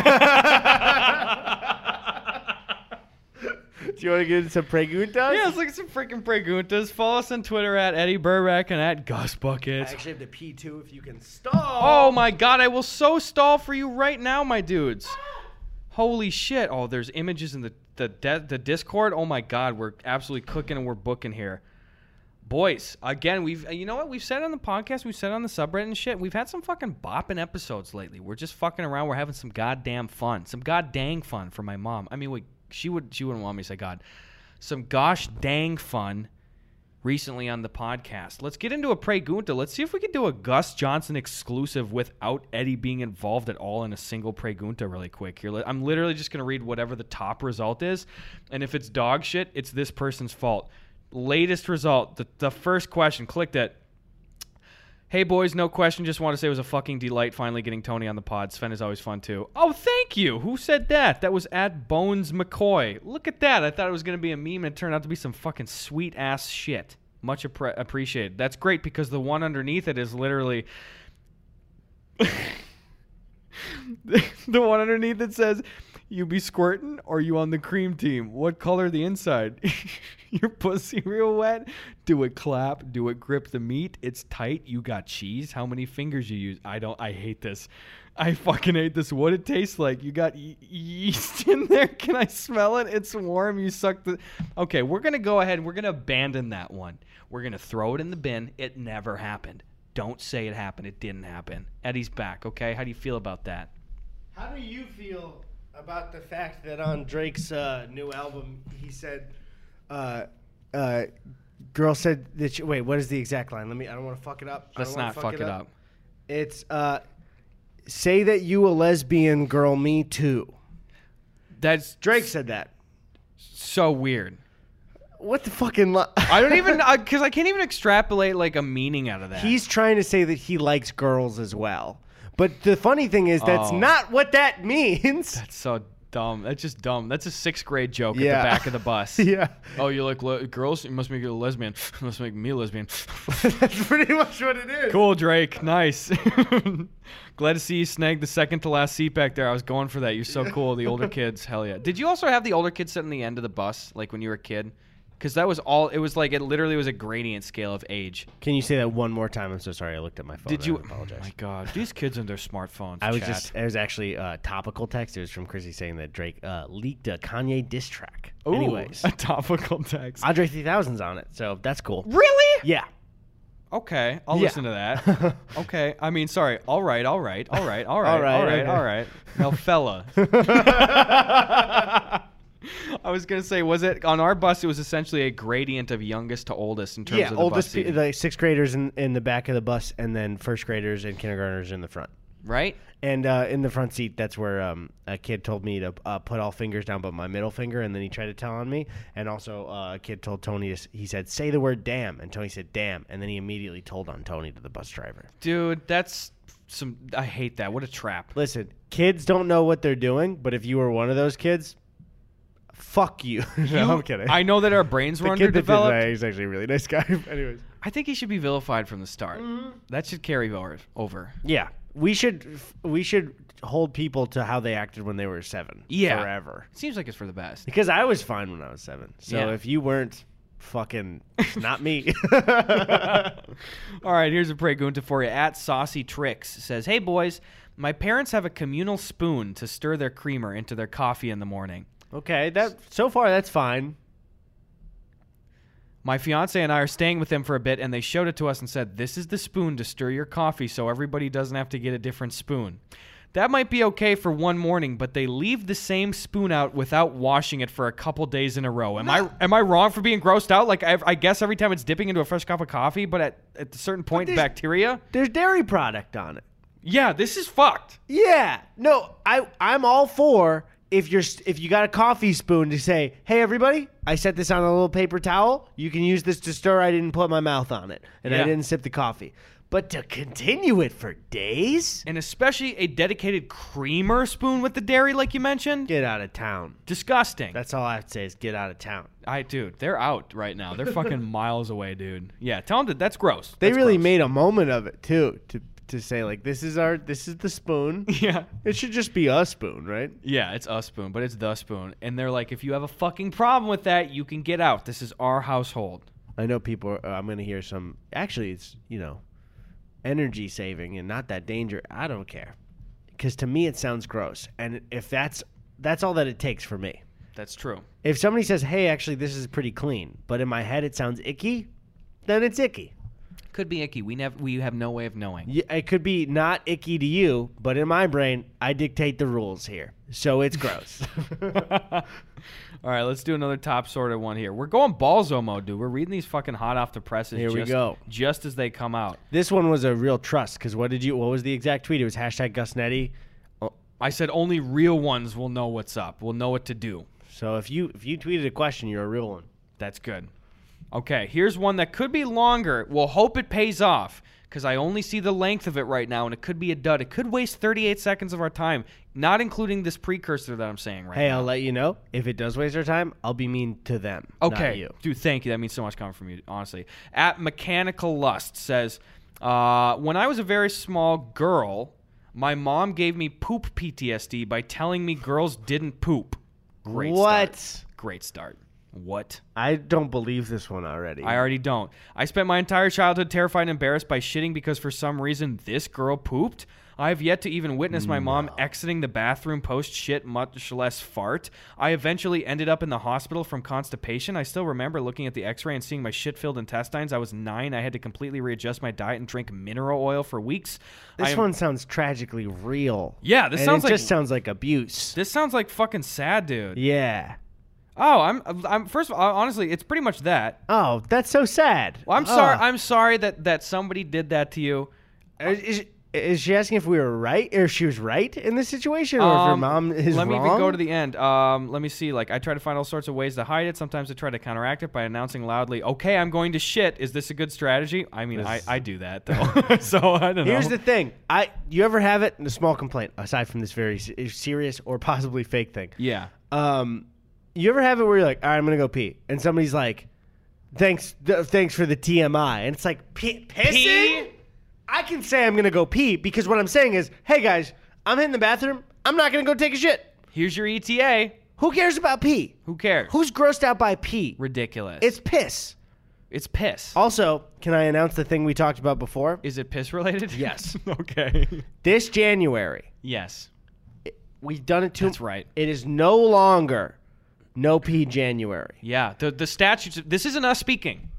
Do you want to get into some preguntas? Yeah, let's look at some freaking preguntas. Follow us on Twitter at Eddie Burback and at Gus I Buckets. actually have to pee too if you can stall. Oh my god, I will so stall for you right now, my dudes. Holy shit. Oh, there's images in the the, de- the Discord. Oh my god, we're absolutely cooking and we're booking here. Boys, again, we've you know what? We've said on the podcast, we've said on the subreddit and shit, we've had some fucking bopping episodes lately. We're just fucking around, we're having some goddamn fun. Some god dang fun for my mom. I mean, wait, she would she wouldn't want me to say god. Some gosh dang fun recently on the podcast. Let's get into a pregunta. Let's see if we can do a Gus Johnson exclusive without Eddie being involved at all in a single pregunta really quick here. I'm literally just going to read whatever the top result is, and if it's dog shit, it's this person's fault. Latest result, the, the first question, clicked it. Hey, boys, no question. Just want to say it was a fucking delight finally getting Tony on the pod. Sven is always fun, too. Oh, thank you. Who said that? That was at Bones McCoy. Look at that. I thought it was going to be a meme, and it turned out to be some fucking sweet-ass shit. Much appre- appreciated. That's great because the one underneath it is literally... the one underneath it says, you be squirting or you on the cream team? What color the inside? Your pussy real wet? Do it clap? Do it grip the meat? It's tight. You got cheese? How many fingers you use? I don't. I hate this. I fucking hate this. What it tastes like? You got ye- yeast in there? Can I smell it? It's warm. You suck the... Okay, we're going to go ahead and we're going to abandon that one. We're going to throw it in the bin. It never happened. Don't say it happened. It didn't happen. Eddie's back, okay? How do you feel about that? How do you feel about the fact that on Drake's uh, new album, he said, uh, uh, girl said that she, wait, what is the exact line? Let me, I don't want to fuck it up. Let's not fuck, fuck it up. up. It's, uh, say that you a lesbian girl, me too. That's Drake said that. So weird. What the fucking li- I don't even, because I, I can't even extrapolate like a meaning out of that. He's trying to say that he likes girls as well. But the funny thing is, that's Oh. not what that means. That's so dumb. That's just dumb. That's a sixth grade joke at Yeah. the back of the bus. Yeah. Oh, you like le- girls? You must make you a lesbian. You must make me a lesbian. That's pretty much what it is. Cool, Drake. Nice. Glad to see you snagged the second to last seat back there. I was going for that. You're so cool. The older kids. Hell yeah. Did you also have the older kids sit in the end of the bus, like when you were a kid? Because that was all, it was like, it literally was a gradient scale of age. Can you say that one more time? I'm so sorry. I looked at my phone. Did you? I apologize. Oh my God. These kids and their smartphones. I was chat. just, it was actually a topical text. It was from Chrissy saying that Drake uh, leaked a Kanye diss track. Ooh, Anyways, a topical text. Andre three thousand's on it, so that's cool. Really? Yeah. Okay, I'll Yeah. listen to that. Okay, I mean, sorry. All right, all right, all right, all right, All right, all right, okay. all right. Now, fella. I was gonna say, was it on our bus? It was essentially a gradient of youngest to oldest in terms Yeah, of the oldest, bus pe- seating. like sixth graders in, in the back of the bus, and then first graders and kindergartners in the front. Right? And uh, in the front seat, that's where um, a kid told me to uh, put all fingers down but my middle finger, and then he tried to tell on me. And also, uh, a kid told Tony, to, he said, say the word damn. And Tony said, damn. And then he immediately told on Tony to the bus driver. Dude, that's some. I hate that. What a trap. Listen, kids don't know what they're doing, but if you were one of those kids, fuck you. No, You- I'm kidding. I know that our brains were the kid that did underdeveloped. that, he's actually a really nice guy. Anyways. I think he should be vilified from the start. That should carry over. over. Yeah. We should we should hold people to how they acted when they were seven. Yeah. Forever. Seems like it's for the best. Because I was fine when I was seven. So Yeah. if you weren't, fucking not me. All right, here's a pregunta for you. At Saucy Tricks says, hey, boys, my parents have a communal spoon to stir their creamer into their coffee in the morning. Okay, that so far that's fine. My fiance and I are staying with them for a bit, and they showed it to us and said, this is the spoon to stir your coffee so everybody doesn't have to get a different spoon. That might be okay for one morning, but they leave the same spoon out without washing it for a couple days in a row. Am I am I wrong for being grossed out? Like, I, I guess every time it's dipping into a fresh cup of coffee, but at, at a certain point, there's- bacteria? There's dairy product on it. Yeah, this is fucked. Yeah. No, I I'm all for if you're if you got a coffee spoon to say, "Hey everybody, I set this on a little paper towel. You can use this to stir. I didn't put my mouth on it and Yeah. I didn't sip the coffee." But to continue it for days? And especially a dedicated creamer spoon with the dairy, like you mentioned. Get out of town. Disgusting. That's all I have to say is get out of town. I dude, they're out right now. They're fucking miles away, dude. Yeah, tell them that that's gross. They That's really gross. made a moment of it too, to to say like this is our this is the spoon. Yeah. It should just be a spoon, right? Yeah, it's a spoon, but it's the spoon. And they're like, if you have a fucking problem with that, you can get out. This is our household. I know people. Are, uh, I'm gonna hear some. Actually, it's you know, energy saving and not that danger. I don't care, because to me it sounds gross. And if that's that's all that it takes for me. That's true. If somebody says, "Hey, actually, this is pretty clean," but in my head it sounds icky, then it's icky. Could be icky. We never. We have no way of knowing. Yeah, it could be not icky to you, but in my brain, I dictate the rules here, so it's gross. All right, let's do another top sorted one here. We're going Balzo mode, dude. We're reading these fucking hot off the presses. Here we just, go. Just as they come out. This one was a real trust, because what did you? What was the exact tweet? It was hashtag Gus Netty. I said only real ones will know what's up. Will know what to do. So if you if you tweeted a question, you're a real one. That's good. Okay, here's one that could be longer. We'll hope it pays off because I only see the length of it right now, and it could be a dud. It could waste thirty-eight seconds of our time, not including this precursor that I'm saying right Hey, now. I'll let you know. If it does waste our time, I'll be mean to them, Okay, not you. dude, thank you. That means so much coming from you, honestly. At Mechanical Lust says, uh, when I was a very small girl, my mom gave me poop P T S D by telling me girls didn't poop. Great What? start. Great start. What? I don't believe this one already. I already don't. I spent my entire childhood terrified and embarrassed by shitting because for some reason this girl pooped. I have yet to even witness my mom exiting the bathroom post shit, much less fart. I eventually ended up in the hospital from constipation. I still remember looking at the x-ray and seeing my shit-filled intestines. I was nine. I had to completely readjust my diet and drink mineral oil for weeks. This I am- one sounds tragically real. Yeah, this and sounds it like just sounds like abuse. this sounds like fucking sad, dude. Yeah. Oh, I'm I'm first of all, honestly, it's pretty much that. Oh, that's so sad. Well, I'm sorry. Oh. I'm sorry that that somebody did that to you. Is, is, is she asking if we were right, or if she was right in this situation, or if her Um, mom is Let me wrong? even go to the end. Um, let me see. Like, I try to find all sorts of ways to hide it. Sometimes I try to counteract it by announcing loudly, "Okay, I'm going to shit." Is this a good strategy? I mean, I, I do that though. So I don't know. Here's the thing. I you ever have it? A small complaint aside from this very se- serious or possibly fake thing. yeah. Um, you ever have it where you're like, all right, I'm gonna go pee, and somebody's like, thanks, th- thanks for the T M I, and it's like, P- pissing. Pee? I can say I'm gonna go pee because what I'm saying is, hey guys, I'm hitting the bathroom. I'm not gonna go take a shit. Here's your E T A. Who cares about pee? Who cares? Who's grossed out by pee? Ridiculous. It's piss. it's piss. Also, can I announce the thing we talked about before? Is it piss related? Yes. Okay. This January, Yes. we've done it too. That's right. It is no longer no pee January. Yeah. The the statutes. This isn't us speaking.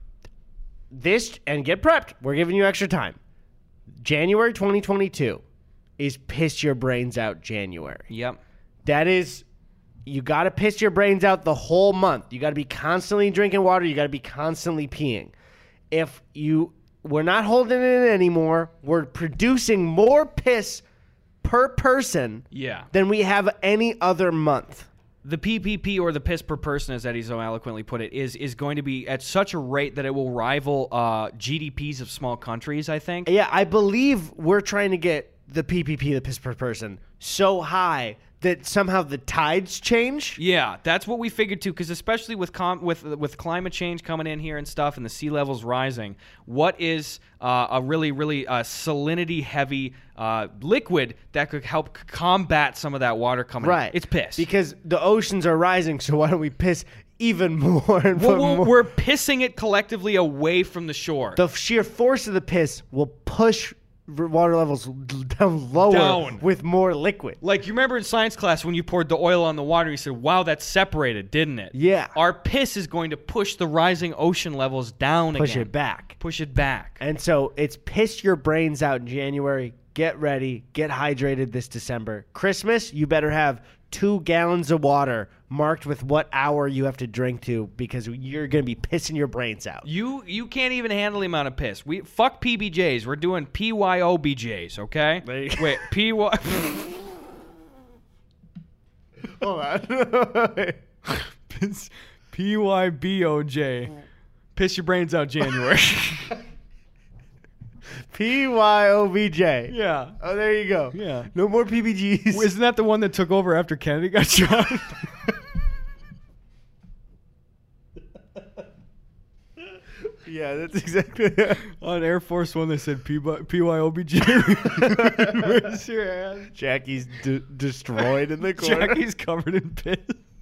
This, and get prepped. We're giving you extra time. January twenty twenty-two is piss your brains out January. Yep. That is, you got to piss your brains out the whole month. You got to be constantly drinking water. You got to be constantly peeing. If you, we're not holding it in anymore. We're producing more piss per person Yeah. than we have any other month. The P P P, or the piss per person, as Eddie so eloquently put it, is is going to be at such a rate that it will rival uh, G D Ps of small countries, I think. Yeah, I believe we're trying to get the P P P, the piss per person, so high that somehow the tides change. Yeah, that's what we figured too. Because especially with com- with with climate change coming in here and stuff, and the sea levels rising, what is uh, a really really uh, salinity heavy uh, liquid that could help c- combat some of that water coming in? Right. It's piss. Because the oceans are rising, so why don't we piss even more and well, put well, more? we're pissing it collectively away from the shore. The sheer force of the piss will push r- water levels down lower Down. with more liquid. Like, you remember in science class when you poured the oil on the water and you said, wow, that separated, didn't it? Yeah. Our piss is going to push the rising ocean levels down Push again. it back. Push it back. And so it's piss your brains out in January. Get ready. Get hydrated this December. Christmas, you better have two gallons of water marked with what hour you have to drink to because you're going to be pissing your brains out. You you can't even handle the amount of piss. We fuck P B Js. We're doing P Y O B Js, okay? There you go. Wait, P Y Hold on. P Y B O J. Piss your brains out January. P Y O B J. Yeah. Oh, there you go. Yeah. No more P B Gs. Isn't that the one that took over after Kennedy got shot? Yeah, that's exactly it. On Air Force One, they said P Y O B J. Raise your hand. Jackie's d- destroyed in the corner. Jackie's covered in piss.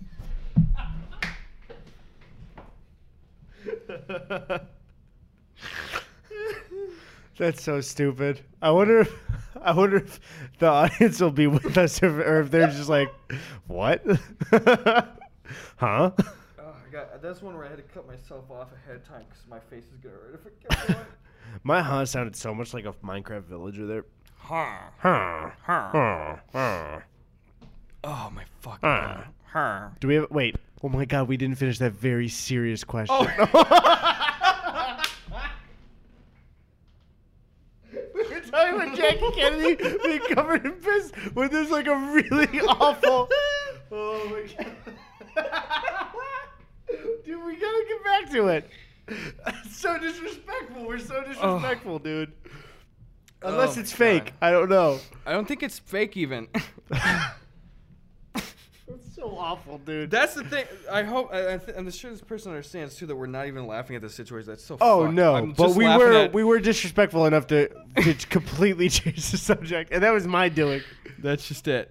That's so stupid. I wonder if I wonder if the audience will be with us if, or if they're just like, what? Huh? Oh, I got, that's one where I had to cut myself off ahead of time because my face is getting ready to forget. My huh sounded so much like a Minecraft villager there. Huh. Huh. Huh. Huh. Huh. Oh, my fucking Huh. God. Huh. Do we have wait? Oh my god, we didn't finish that very serious question. Oh. We were talking about Jackie Kennedy being covered in piss when there's like a really awful. Oh my god. Dude, we gotta get back to it. It's so disrespectful. We're so disrespectful, dude. Unless Oh it's my fake. God. I don't know. I don't think it's fake even. It's so awful, dude. That's the thing. I hope, I, I th- I'm sure this person understands too that we're not even laughing at the situation. That's so. Oh fucked. no! I'm But just we laughing were at- we were disrespectful enough to to completely change the subject, and that was my doing. That's just it.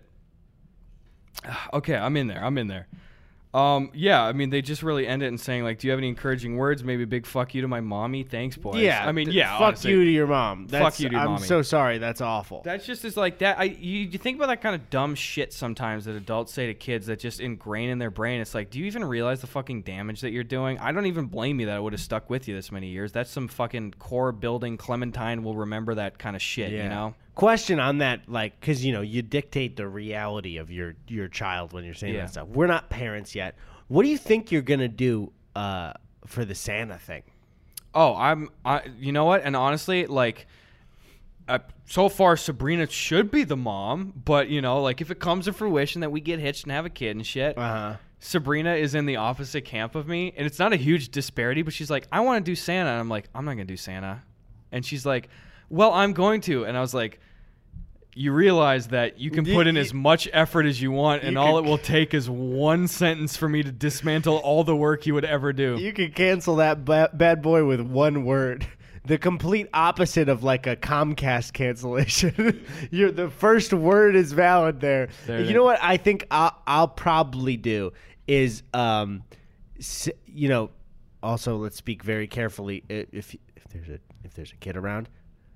Okay, I'm in there. I'm in there. Um, yeah, I mean, they just really end it in saying, like, do you have any encouraging words? Maybe a big fuck you to my mommy. Thanks, boys. Yeah, I mean, th- yeah, Fuck honestly. you to your mom. That's, you to your I'm mommy. so sorry. That's awful. That's just is like that. I you, you think about that kind of dumb shit sometimes that adults say to kids that just ingrain in their brain. It's like, do you even realize the fucking damage that you're doing? I don't even blame you that it would have stuck with you this many years. That's some fucking core building. Clementine will remember that kind of shit. You know. Question on that, like, because you know you dictate the reality of your your child when you're saying Yeah. that stuff. We're not parents yet. What do you think you're gonna do uh, for the Santa thing? Oh, I'm. I. You know what? And honestly, like, uh, so far Sabrina should be the mom, but you know, like, if it comes to fruition that we get hitched and have a kid and shit, Uh huh. Sabrina is in the opposite camp of me, and it's not a huge disparity, but she's like, I want to do Santa, and I'm like, I'm not gonna do Santa, and she's like, well, I'm going to, and I was like, you realize that you can Y- put in y- as much effort as you want, and You all could- it will take is one sentence for me to dismantle all the work you would ever do. You could cancel that ba- bad boy with one word. The complete opposite of like a Comcast cancellation. You're, the first word is valid there. There it you is. know what I think I'll, I'll probably do is, um, s- you know, also let's speak very carefully. I- If if there's a if there's a kid around,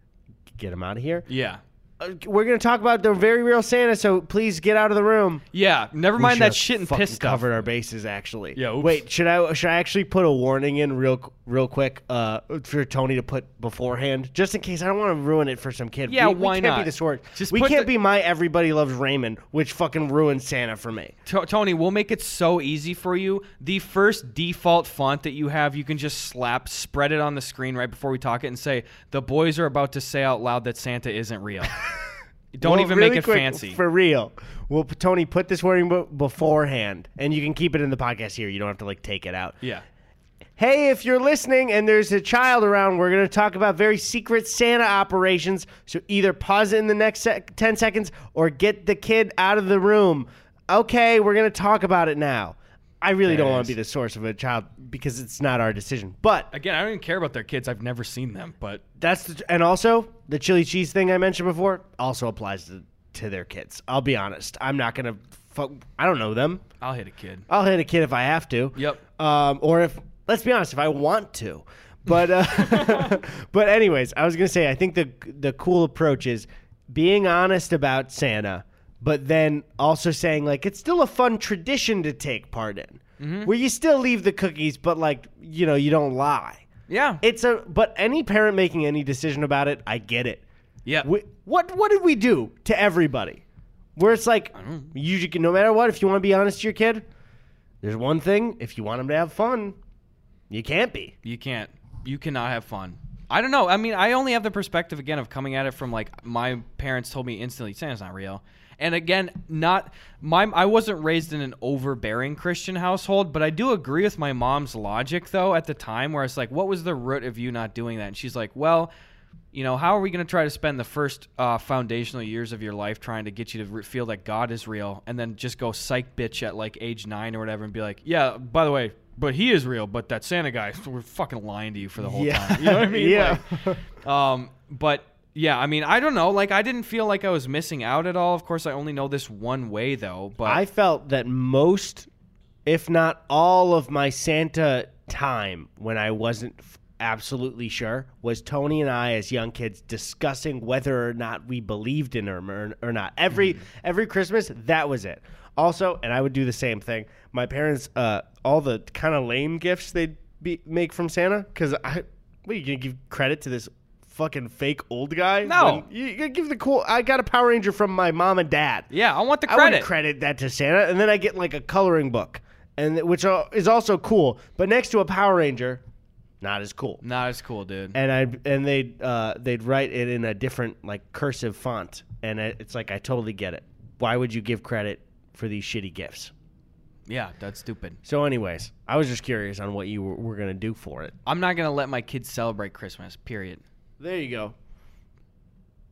get him out of here. Yeah. Uh, we're gonna talk about the very real Santa, so please get out of the room. Yeah, never We mind should that have shit and fucking piss stuff. covered our bases, actually. Yeah, oops. Wait, should I should I actually put a warning in real real quick uh, for Tony to put beforehand, just in case? I don't want to ruin it for some kid. Yeah, we, we why can't not? be the sort. Just we put can't the- be my Everybody Loves Raymond, which fucking ruined Santa for me. To- Tony, we'll make it so easy for you. The first default font that you have, you can just slap, spread it on the screen right before we talk it, and say, the boys are about to say out loud that Santa isn't real. Don't Well, even really make it quick, fancy. for real. Well, Tony, put this wording b- beforehand, and you can keep it in the podcast here. You don't have to like take it out. yeah. Hey, if you're listening and there's a child around, we're going to talk about very secret Santa operations. So either pause it in the next sec- ten seconds or get the kid out of the room. Okay, we're going to talk about it now. I really There don't it want to is. be the source of a child because it's not our decision. But Again, I don't even care about their kids. I've never seen them, but that's the, and also the chili cheese thing I mentioned before also applies to, to their kids. I'll be honest. I'm not going to fuck. I don't know them. I'll hit a kid. I'll hit a kid if I have to. Yep. Um, or if, let's be honest, if I want to. But uh, but anyways, I was gonna say I think the the cool approach is being honest about Santa, but then also saying like it's still a fun tradition to take part in, Mm-hmm. where you still leave the cookies, but like you know you don't lie. Yeah. It's a but any parent making any decision about it, I get it. Yeah. We, what what did we do to everybody? Where it's like you should- no matter what, if you want to be honest to your kid, there's one thing: if you want them to have fun, you can't be. You can't. You cannot have fun. I don't know. I mean, I only have the perspective, again, of coming at it from, like, my parents told me instantly, Santa's not real. And, again, not my. I wasn't raised in an overbearing Christian household, but I do agree with my mom's logic, though, at the time, where it's like, what was the root of you not doing that? And she's like, well, you know, how are we going to try to spend the first uh, foundational years of your life trying to get you to re- feel that God is real, and then just go psych bitch at, like, age nine or whatever and be like, yeah, by the way, but he is real, but that Santa guy, we're fucking lying to you for the whole Yeah. time. You know what I mean? Yeah. Like, um, but yeah, I mean, I don't know. Like, I didn't feel like I was missing out at all. Of course, I only know this one way, though. But I felt that most, if not all, of my Santa time when I wasn't f- absolutely sure was Tony and I, as young kids, discussing whether or not we believed in him or, or not. Every every Christmas, that was it. Also, and I would do the same thing. My parents, uh, all the kind of lame gifts they'd be, make from Santa, because I, what, you gonna give credit to this fucking fake old guy? No. When you, you give the cool. I got a Power Ranger from my mom and dad. yeah, I want the I wouldn't credit. credit that to Santa, and then I get like a coloring book, and which uh, is also cool. But next to a Power Ranger, not as cool. Not as cool, dude. And I and they uh, they'd write it in a different like cursive font, and it, it's like I totally get it. Why would you give credit for these shitty gifts? Yeah, that's stupid. So, anyways, I was just curious on what you were, were gonna do for it. I'm not gonna let my kids celebrate Christmas. Period. There you go.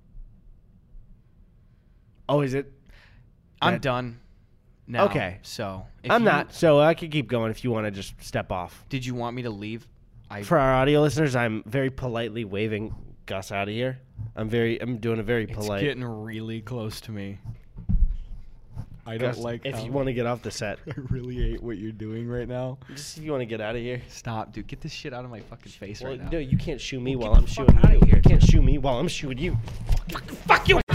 Oh, is it? I'm That- done. Now, Okay. So if I'm you- not. So I could keep going if you want to just step off. Did you want me to leave? I For our audio listeners, I'm very politely waving Gus out of here. I'm very. I'm doing a very It's polite. getting really close to me. I Gus, don't like. if how- you want to get off the set, I really hate what you're doing right now. just if you want to get out of here. Stop, dude. Get this shit out of my fucking face Well, right now. no, you can't shoo me Well, while get I'm the fuck shooing outta you. here, You can't shoo me while I'm shooting you. Fuck you.